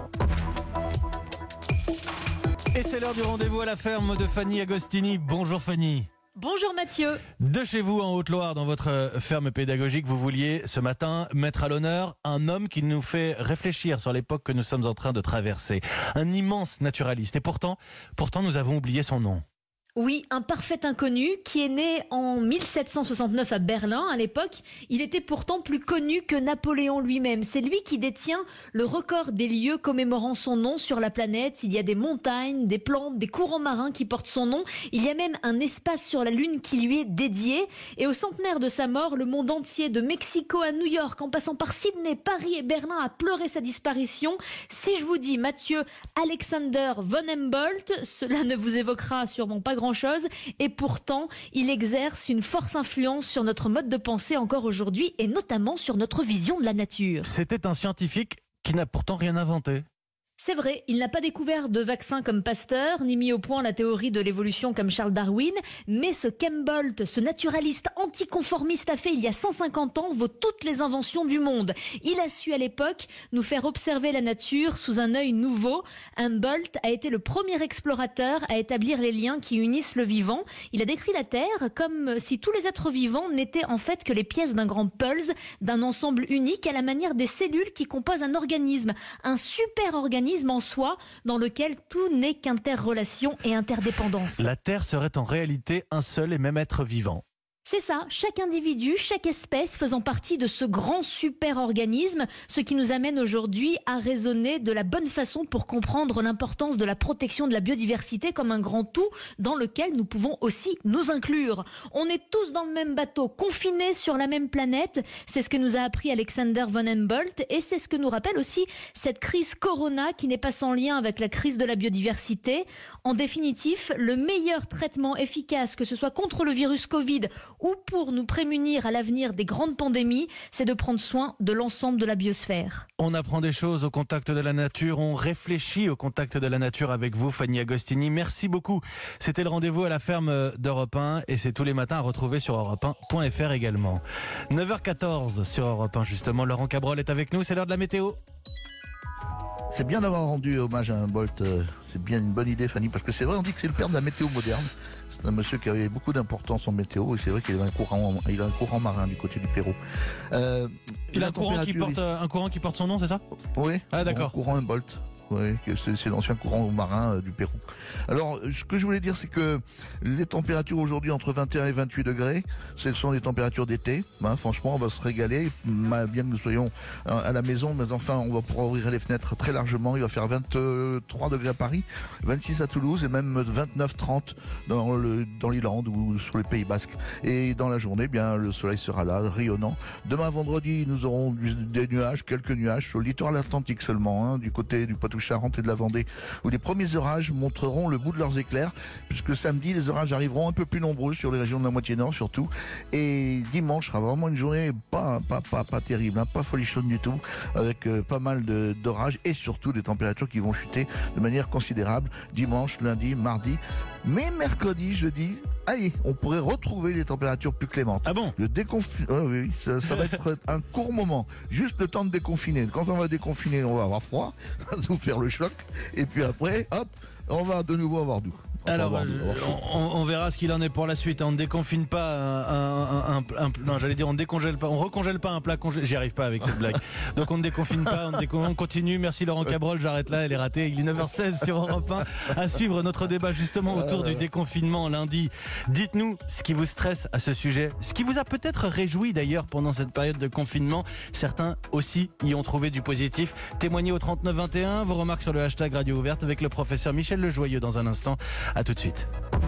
Et c'est l'heure du rendez-vous à la ferme de Fanny Agostini. Bonjour Fanny. Bonjour Mathieu. De chez vous en Haute-Loire, dans votre ferme pédagogique, vous vouliez ce matin mettre à l'honneur un homme qui nous fait réfléchir sur l'époque que nous sommes en train de traverser. Un immense naturaliste. Et pourtant, pourtant nous avons oublié son nom. Oui, un parfait inconnu qui est né en mille sept cent soixante-neuf à Berlin. À l'époque, il était pourtant plus connu que Napoléon lui-même. C'est lui qui détient le record des lieux commémorant son nom sur la planète. Il y a des montagnes, des plantes, des courants marins qui portent son nom. Il y a même un espace sur la Lune qui lui est dédié. Et au centenaire de sa mort, le monde entier, de Mexico à New York, en passant par Sydney, Paris et Berlin, a pleuré sa disparition. Si je vous dis Mathieu Alexander von Humboldt, cela ne vous évoquera sûrement pas grand-chose, et pourtant il exerce une forte influence sur notre mode de pensée encore aujourd'hui, et notamment sur notre vision de la nature. C'était un scientifique qui n'a pourtant rien inventé. C'est vrai, il n'a pas découvert de vaccin comme Pasteur, ni mis au point la théorie de l'évolution comme Charles Darwin, mais ce Kembolt, ce naturaliste anticonformiste a fait il y a cent cinquante ans, vaut toutes les inventions du monde. Il a su à l'époque nous faire observer la nature sous un œil nouveau. Humboldt a été le premier explorateur à établir les liens qui unissent le vivant. Il a décrit la Terre comme si tous les êtres vivants n'étaient en fait que les pièces d'un grand puzzle, d'un ensemble unique à la manière des cellules qui composent un organisme, un super organisme en soi dans lequel tout n'est qu'interrelation et interdépendance. La Terre serait en réalité un seul et même être vivant. C'est ça, chaque individu, chaque espèce faisant partie de ce grand super-organisme, ce qui nous amène aujourd'hui à raisonner de la bonne façon pour comprendre l'importance de la protection de la biodiversité comme un grand tout dans lequel nous pouvons aussi nous inclure. On est tous dans le même bateau, confinés sur la même planète, c'est ce que nous a appris Alexander von Humboldt et c'est ce que nous rappelle aussi cette crise Corona qui n'est pas sans lien avec la crise de la biodiversité. En définitive, le meilleur traitement efficace, que ce soit contre le virus Covid ou pour nous prémunir à l'avenir des grandes pandémies, c'est de prendre soin de l'ensemble de la biosphère. On apprend des choses au contact de la nature, on réfléchit au contact de la nature avec vous, Fanny Agostini. Merci beaucoup. C'était le rendez-vous à la ferme d'Europe un et c'est tous les matins à retrouver sur europe un point f r également. neuf heures quatorze sur Europe un justement, Laurent Cabrol est avec nous, c'est l'heure de la météo. C'est bien d'avoir rendu hommage à Humboldt, c'est bien une bonne idée Fanny, parce que c'est vrai, on dit que c'est le père de la météo moderne. C'est un monsieur qui avait beaucoup d'importance en météo et c'est vrai qu'il a un courant, il a un courant marin du côté du Pérou. Euh, il a un courant, qui porte, un courant qui porte son nom, c'est ça? Oui, ah, d'accord. Courant Humboldt. Oui, c'est l'ancien courant marin euh, du Pérou. Alors, ce que je voulais dire, c'est que les températures aujourd'hui entre vingt et un et vingt-huit degrés, ce sont des températures d'été. Hein, franchement, on va se régaler, bien que nous soyons à la maison, mais enfin, on va pouvoir ouvrir les fenêtres très largement. Il va faire vingt-trois degrés à Paris, vingt-six à Toulouse et même vingt-neuf trente dans le dans l'Îlande ou sur les Pays Basques. Et dans la journée, bien, le soleil sera là, rayonnant. Demain vendredi, nous aurons des nuages, quelques nuages sur le littoral atlantique seulement, hein, du côté du Poitou-Charentes et de la Vendée, où les premiers orages montreront le bout de leurs éclairs, puisque samedi, les orages arriveront un peu plus nombreux sur les régions de la moitié nord surtout, et dimanche sera vraiment une journée pas pas pas, pas terrible, hein, pas folichonne du tout, avec euh, pas mal d'orages et surtout des températures qui vont chuter de manière considérable dimanche, lundi, mardi, mais mercredi, jeudi, allez, on pourrait retrouver les températures plus clémentes. Ah bon? Le déconfinement, oh oui, ça, ça va être un court moment, juste le temps de déconfiner. Quand on va déconfiner, on va avoir froid, ça va nous faire le choc, et puis après, hop, on va de nouveau avoir doux. Enfin, Alors, avoir, euh, avoir on, on verra ce qu'il en est pour la suite. On ne déconfine pas un, un, un, un, un non, j'allais dire on ne décongèle pas, on recongèle pas un plat congélé. J'y arrive pas avec cette blague. Donc on ne déconfine pas, on, décon... on continue. Merci Laurent Cabrol. J'arrête là, elle est ratée. Il est neuf heures seize sur Europe un. À suivre notre débat justement autour du déconfinement lundi. Dites-nous ce qui vous stresse à ce sujet, ce qui vous a peut-être réjoui d'ailleurs pendant cette période de confinement. Certains aussi y ont trouvé du positif. Témoignez au trente-neuf vingt et un. Vos remarques sur le hashtag Radio Ouverte avec le professeur Michel Lejoyeux dans un instant. À tout de suite.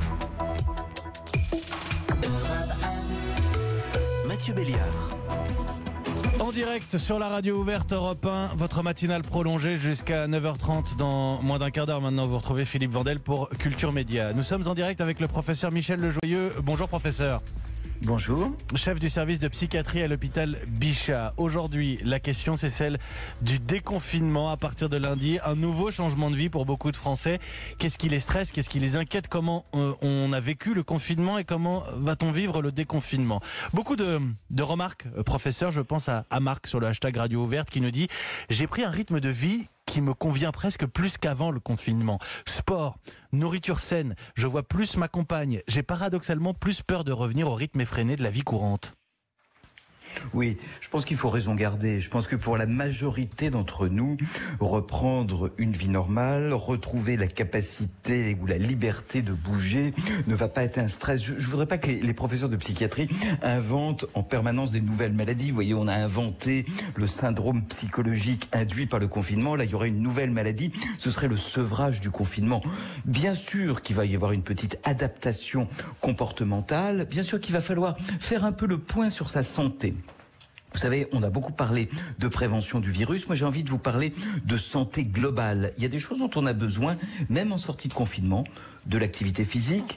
Mathieu Béliard. En direct sur la radio ouverte Europe un, votre matinale prolongée jusqu'à neuf heures trente. Dans moins d'un quart d'heure maintenant, vous retrouvez Philippe Vandel pour Culture Média. Nous sommes en direct avec le professeur Michel Lejoyeux. Bonjour professeur. Bonjour. Chef du service de psychiatrie à l'hôpital Bichat. Aujourd'hui, la question c'est celle du déconfinement à partir de lundi. Un nouveau changement de vie pour beaucoup de Français. Qu'est-ce qui les stresse? Qu'est-ce qui les inquiète? Comment euh, on a vécu le confinement et comment va-t-on vivre le déconfinement? Beaucoup de, de remarques, euh, professeur. Je pense à, à Marc sur le hashtag Radio Ouverte qui nous dit « J'ai pris un rythme de vie qui me convient presque plus qu'avant le confinement. Sport, nourriture saine, je vois plus ma compagne. J'ai paradoxalement plus peur de revenir au rythme effréné de la vie courante. » Oui, je pense qu'il faut raison garder. Je pense que pour la majorité d'entre nous, reprendre une vie normale, retrouver la capacité ou la liberté de bouger ne va pas être un stress. Je ne voudrais pas que les, les professeurs de psychiatrie inventent en permanence des nouvelles maladies. Vous voyez, on a inventé le syndrome psychologique induit par le confinement. Là, il y aurait une nouvelle maladie. Ce serait le sevrage du confinement. Bien sûr qu'il va y avoir une petite adaptation comportementale. Bien sûr qu'il va falloir faire un peu le point sur sa santé. Vous savez, on a beaucoup parlé de prévention du virus. Moi, j'ai envie de vous parler de santé globale. Il y a des choses dont on a besoin, même en sortie de confinement, de l'activité physique,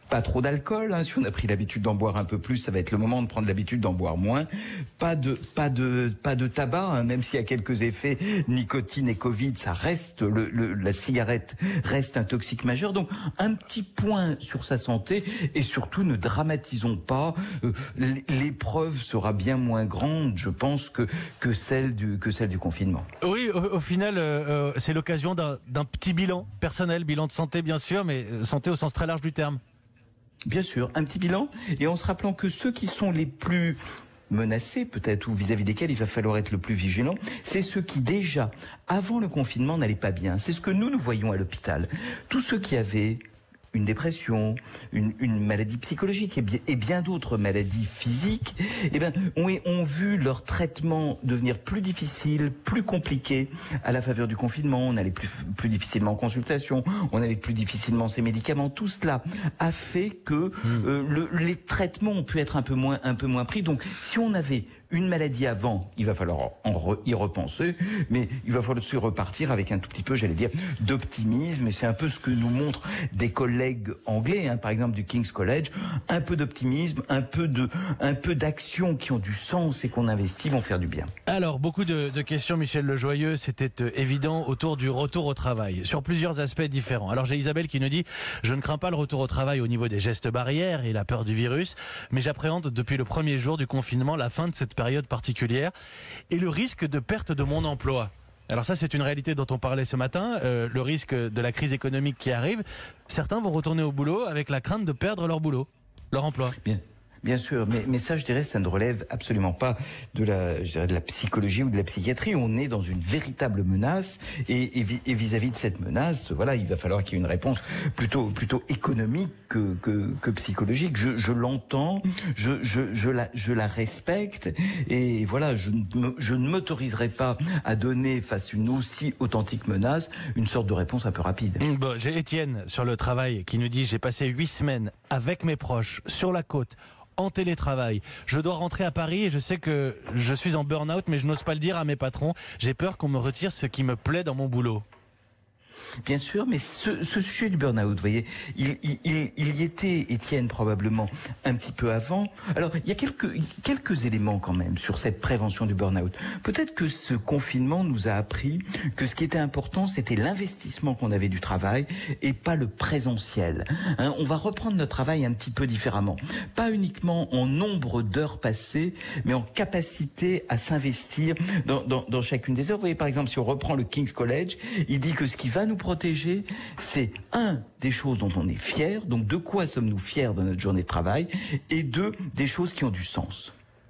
Pas trop d'alcool, hein. Si on a pris l'habitude d'en boire un peu plus, ça va être le moment de prendre l'habitude d'en boire moins. Pas de, pas de, pas de tabac, hein. Même s'il y a quelques effets, nicotine et Covid, ça reste, le, le, la cigarette reste un toxique majeur. Donc, un petit point sur sa santé et surtout ne dramatisons pas. Euh, l'épreuve sera bien moins grande, je pense, que, que celle du, que celle du confinement. Oui, au, au final, euh, c'est l'occasion d'un, d'un petit bilan personnel, bilan de santé bien sûr, mais santé au sens très large du terme. Bien sûr, un petit bilan, et en se rappelant que ceux qui sont les plus menacés, peut-être, ou vis-à-vis desquels il va falloir être le plus vigilant, c'est ceux qui déjà, avant le confinement, n'allaient pas bien. C'est ce que nous, nous voyons à l'hôpital. Tous ceux qui avaient une dépression, une, une maladie psychologique et bien, et bien d'autres maladies physiques, eh ben, ont, ont vu leur traitement devenir plus difficile, plus compliqué à la faveur du confinement. On allait plus, plus difficilement en consultation, on allait plus difficilement ces médicaments. Tout cela a fait que euh, le, les traitements ont pu être un peu moins, un peu moins pris. Donc, si on avait une maladie avant, il va falloir en re, y repenser, mais il va falloir se repartir avec un tout petit peu, j'allais dire, d'optimisme. Et c'est un peu ce que nous montrent des collègues anglais, hein, par exemple du King's College. Un peu d'optimisme, un peu de, un peu d'actions qui ont du sens et qu'on investit vont faire du bien. Alors, beaucoup de, de questions, Michel Lejoyeux, c'était euh, évident autour du retour au travail, sur plusieurs aspects différents. Alors, j'ai Isabelle qui nous dit, je ne crains pas le retour au travail au niveau des gestes barrières et la peur du virus, mais j'appréhende depuis le premier jour du confinement la fin de cette période particulière et le risque de perte de mon emploi. Alors ça, c'est une réalité dont on parlait ce matin, euh, le risque de la crise économique qui arrive. Certains vont retourner au boulot avec la crainte de perdre leur boulot, leur emploi. Bien. Bien sûr, mais, mais ça, je dirais, ça ne relève absolument pas de la, je dirais, de la psychologie ou de la psychiatrie. On est dans une véritable menace, et, et, et vis-à-vis de cette menace, voilà, il va falloir qu'il y ait une réponse plutôt, plutôt économique que, que, que psychologique. Je, je l'entends, je, je, je la, je la respecte, et voilà, je ne, je ne m'autoriserai pas à donner face à une aussi authentique menace une sorte de réponse un peu rapide. Bon, j'ai Étienne sur le travail qui nous dit, j'ai passé huit semaines avec mes proches sur la côte, en télétravail. Je dois rentrer à Paris et je sais que je suis en burn-out, mais je n'ose pas le dire à mes patrons. J'ai peur qu'on me retire ce qui me plaît dans mon boulot. Bien sûr, mais ce, ce sujet du burn-out, vous voyez, il, il, il, il y était, Étienne, probablement un petit peu avant. Alors, il y a quelques, quelques éléments quand même sur cette prévention du burn-out. Peut-être que ce confinement nous a appris que ce qui était important, c'était l'investissement qu'on avait du travail et pas le présentiel. Hein, on va reprendre notre travail un petit peu différemment. Pas uniquement en nombre d'heures passées, mais en capacité à s'investir dans, dans, dans chacune des heures. Vous voyez, par exemple, si on reprend le King's College, il dit que ce qui va nous protéger, c'est un, des choses dont on est fier, donc de quoi sommes-nous fiers de notre journée de travail, et deux, des choses qui ont du sens.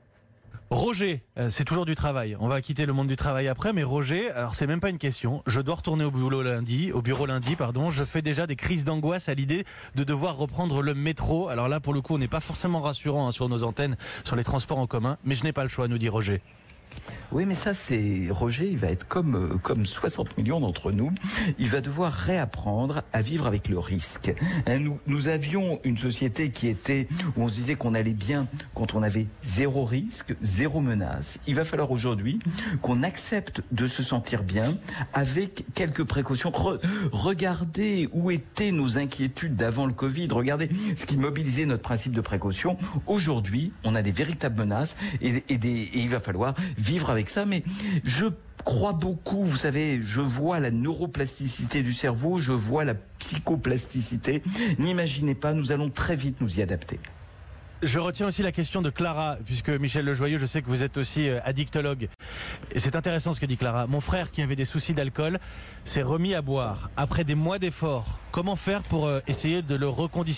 Roger, euh, c'est toujours du travail. On va quitter le monde du travail après, mais Roger, alors c'est même pas une question. Je dois retourner au boulot lundi, au bureau lundi, pardon. Je fais déjà des crises d'angoisse à l'idée de devoir reprendre le métro. Alors là, pour le coup, on n'est pas forcément rassurant hein, sur nos antennes, sur les transports en commun, mais je n'ai pas le choix, nous dit Roger. Oui, mais ça, c'est Roger, il va être comme, euh, comme soixante millions d'entre nous. Il va devoir réapprendre à vivre avec le risque. Hein, nous, nous avions une société qui était, où on se disait qu'on allait bien quand on avait zéro risque, zéro menace. Il va falloir aujourd'hui qu'on accepte de se sentir bien avec quelques précautions. Re, regardez où étaient nos inquiétudes d'avant le Covid. Regardez ce qui mobilisait notre principe de précaution. Aujourd'hui, on a des véritables menaces et, et, des, et il va falloir vivre avec ça, mais je crois beaucoup, vous savez, je vois la neuroplasticité du cerveau, je vois la psychoplasticité. N'imaginez pas, nous allons très vite nous y adapter. Je retiens aussi la question de Clara, puisque Michel Lejoyeux, je sais que vous êtes aussi addictologue. Et c'est intéressant ce que dit Clara. Mon frère qui avait des soucis d'alcool s'est remis à boire après des mois d'efforts. Comment faire pour essayer de le reconditionner ?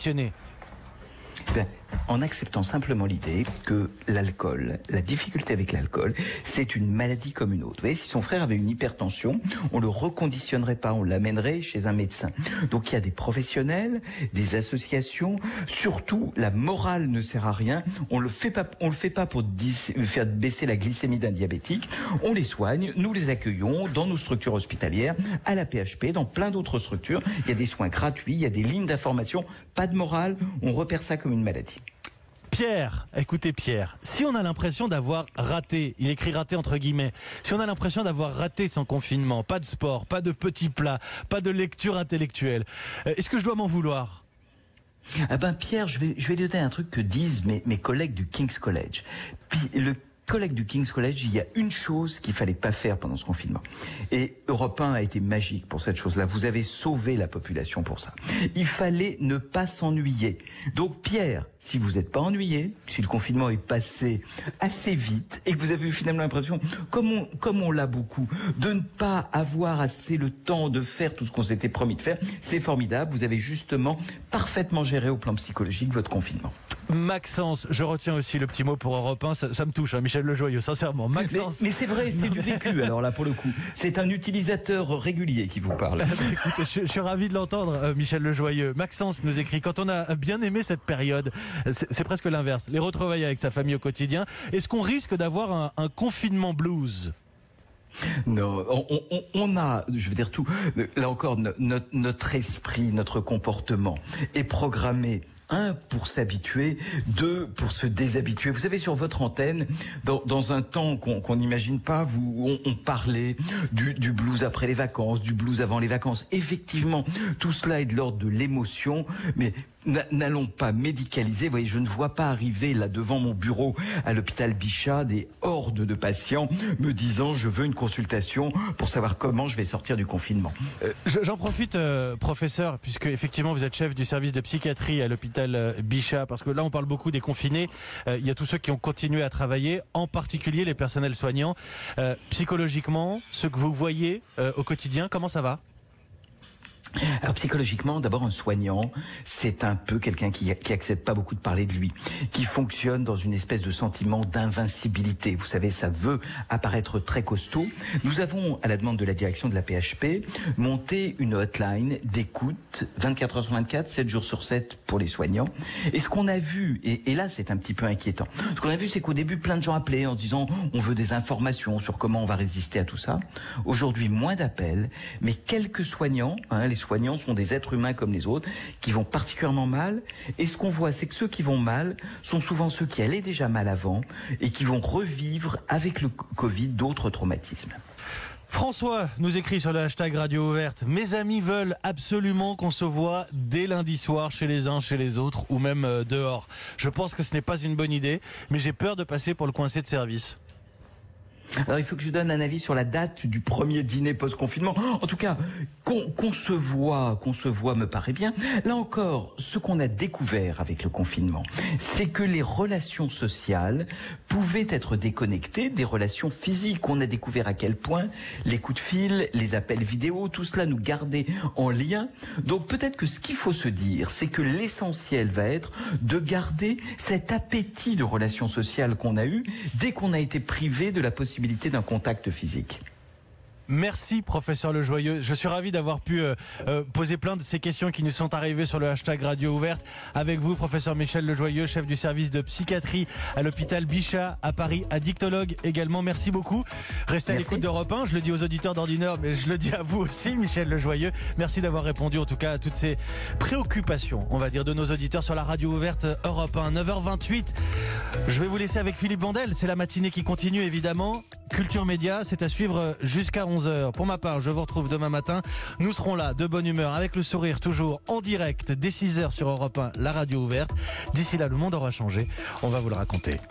Ben, en acceptant simplement l'idée que l'alcool, la difficulté avec l'alcool, c'est une maladie comme une autre. Vous voyez, si son frère avait une hypertension, on le reconditionnerait pas, on l'amènerait chez un médecin. Donc il y a des professionnels, des associations, surtout la morale ne sert à rien. On le fait pas, on le fait pas pour faire baisser la glycémie d'un diabétique. On les soigne, nous les accueillons dans nos structures hospitalières, à la P H P, dans plein d'autres structures. Il y a des soins gratuits, il y a des lignes d'information, pas de morale, on repère ça comme une maladie. Pierre, écoutez Pierre, si on a l'impression d'avoir raté, il écrit raté entre guillemets, si on a l'impression d'avoir raté son confinement, pas de sport, pas de petits plats, pas de lecture intellectuelle, est-ce que je dois m'en vouloir ? Ah ben Pierre, je vais, je vais lui donner un truc que disent mes, mes collègues du King's College. Puis le collègue du King's College, il y a une chose qu'il fallait pas faire pendant ce confinement. Et Europe un a été magique pour cette chose-là. Vous avez sauvé la population pour ça. Il fallait ne pas s'ennuyer. Donc Pierre, si vous n'êtes pas ennuyé, si le confinement est passé assez vite et que vous avez eu finalement l'impression, comme on, comme on l'a beaucoup, de ne pas avoir assez le temps de faire tout ce qu'on s'était promis de faire, c'est formidable. Vous avez justement parfaitement géré au plan psychologique votre confinement. Maxence, je retiens aussi le petit mot pour Europe un, ça, ça me touche, hein, Michel Lejoyeux, sincèrement. Maxence. Mais, mais c'est vrai, c'est du vécu, alors là, pour le coup. C'est un utilisateur régulier qui vous parle. Écoutez, je, je suis ravi de l'entendre, euh, Michel Lejoyeux. Maxence nous écrit, quand on a bien aimé cette période, c'est, c'est presque l'inverse, les retrouvailles avec sa famille au quotidien, est-ce qu'on risque d'avoir un, un confinement blues ? Non, on, on, on a, je veux dire tout, là encore, no, notre, notre esprit, notre comportement est programmé. Un, pour s'habituer, deux, pour se déshabituer. Vous savez, sur votre antenne, dans, dans un temps qu'on qu'on n'imagine pas, vous, on, on parlait du, du blues après les vacances, du blues avant les vacances. Effectivement, tout cela est de l'ordre de l'émotion, mais n'allons pas médicaliser. Vous voyez, je ne vois pas arriver là devant mon bureau à l'hôpital Bichat des hordes de patients me disant je veux une consultation pour savoir comment je vais sortir du confinement. Euh, j'en profite, euh, professeur, puisque effectivement vous êtes chef du service de psychiatrie à l'hôpital euh, Bichat, parce que là on parle beaucoup des confinés. Euh, il y a tous ceux qui ont continué à travailler, en particulier les personnels soignants. Euh, psychologiquement, ce que vous voyez euh, au quotidien, comment ça va ? Alors psychologiquement, d'abord un soignant, c'est un peu quelqu'un qui, qui accepte pas beaucoup de parler de lui, qui fonctionne dans une espèce de sentiment d'invincibilité. Vous savez, ça veut apparaître très costaud. Nous avons, à la demande de la direction de la P H P, monté une hotline d'écoute vingt-quatre heures sur vingt-quatre, sept jours sur sept pour les soignants. Et ce qu'on a vu, et, et là c'est un petit peu inquiétant, ce qu'on a vu c'est qu'au début plein de gens appelaient en disant on veut des informations sur comment on va résister à tout ça. Aujourd'hui moins d'appels, mais quelques soignants, hein, les soignants sont des êtres humains comme les autres, qui vont particulièrement mal. Et ce qu'on voit, c'est que ceux qui vont mal sont souvent ceux qui allaient déjà mal avant et qui vont revivre avec le Covid d'autres traumatismes. François nous écrit sur le hashtag Radio Ouverte. Mes amis veulent absolument qu'on se voit dès lundi soir chez les uns, chez les autres ou même euh, dehors. Je pense que ce n'est pas une bonne idée, mais j'ai peur de passer pour le coincé de service. Alors il faut que je donne un avis sur la date du premier dîner post-confinement. En tout cas, qu'on qu'on se voit, qu'on se voit me paraît bien. Là encore, ce qu'on a découvert avec le confinement, c'est que les relations sociales pouvaient être déconnectées des relations physiques. On a découvert à quel point les coups de fil, les appels vidéo, tout cela nous gardait en lien. Donc peut-être que ce qu'il faut se dire, c'est que l'essentiel va être de garder cet appétit de relations sociales qu'on a eu dès qu'on a été privé de la possibilité d'un contact physique. Merci professeur Lejoyeux, je suis ravi d'avoir pu euh, euh, poser plein de ces questions qui nous sont arrivées sur le hashtag Radio Ouverte avec vous professeur Michel Lejoyeux, chef du service de psychiatrie à l'hôpital Bichat à Paris, addictologue également, merci beaucoup. Restez Merci. à l'écoute d'Europe un, je le dis aux auditeurs d'Ordinaire mais je le dis à vous aussi Michel Lejoyeux, merci d'avoir répondu en tout cas à toutes ces préoccupations on va dire de nos auditeurs sur la Radio Ouverte Europe un. neuf heures vingt-huit, je vais vous laisser avec Philippe Vandel, c'est la matinée qui continue évidemment. Culture Média, c'est à suivre jusqu'à onze heures. Pour ma part, je vous retrouve demain matin. Nous serons là, de bonne humeur, avec le sourire, toujours en direct, dès six heures sur Europe un, la radio ouverte. D'ici là, le monde aura changé. On va vous le raconter.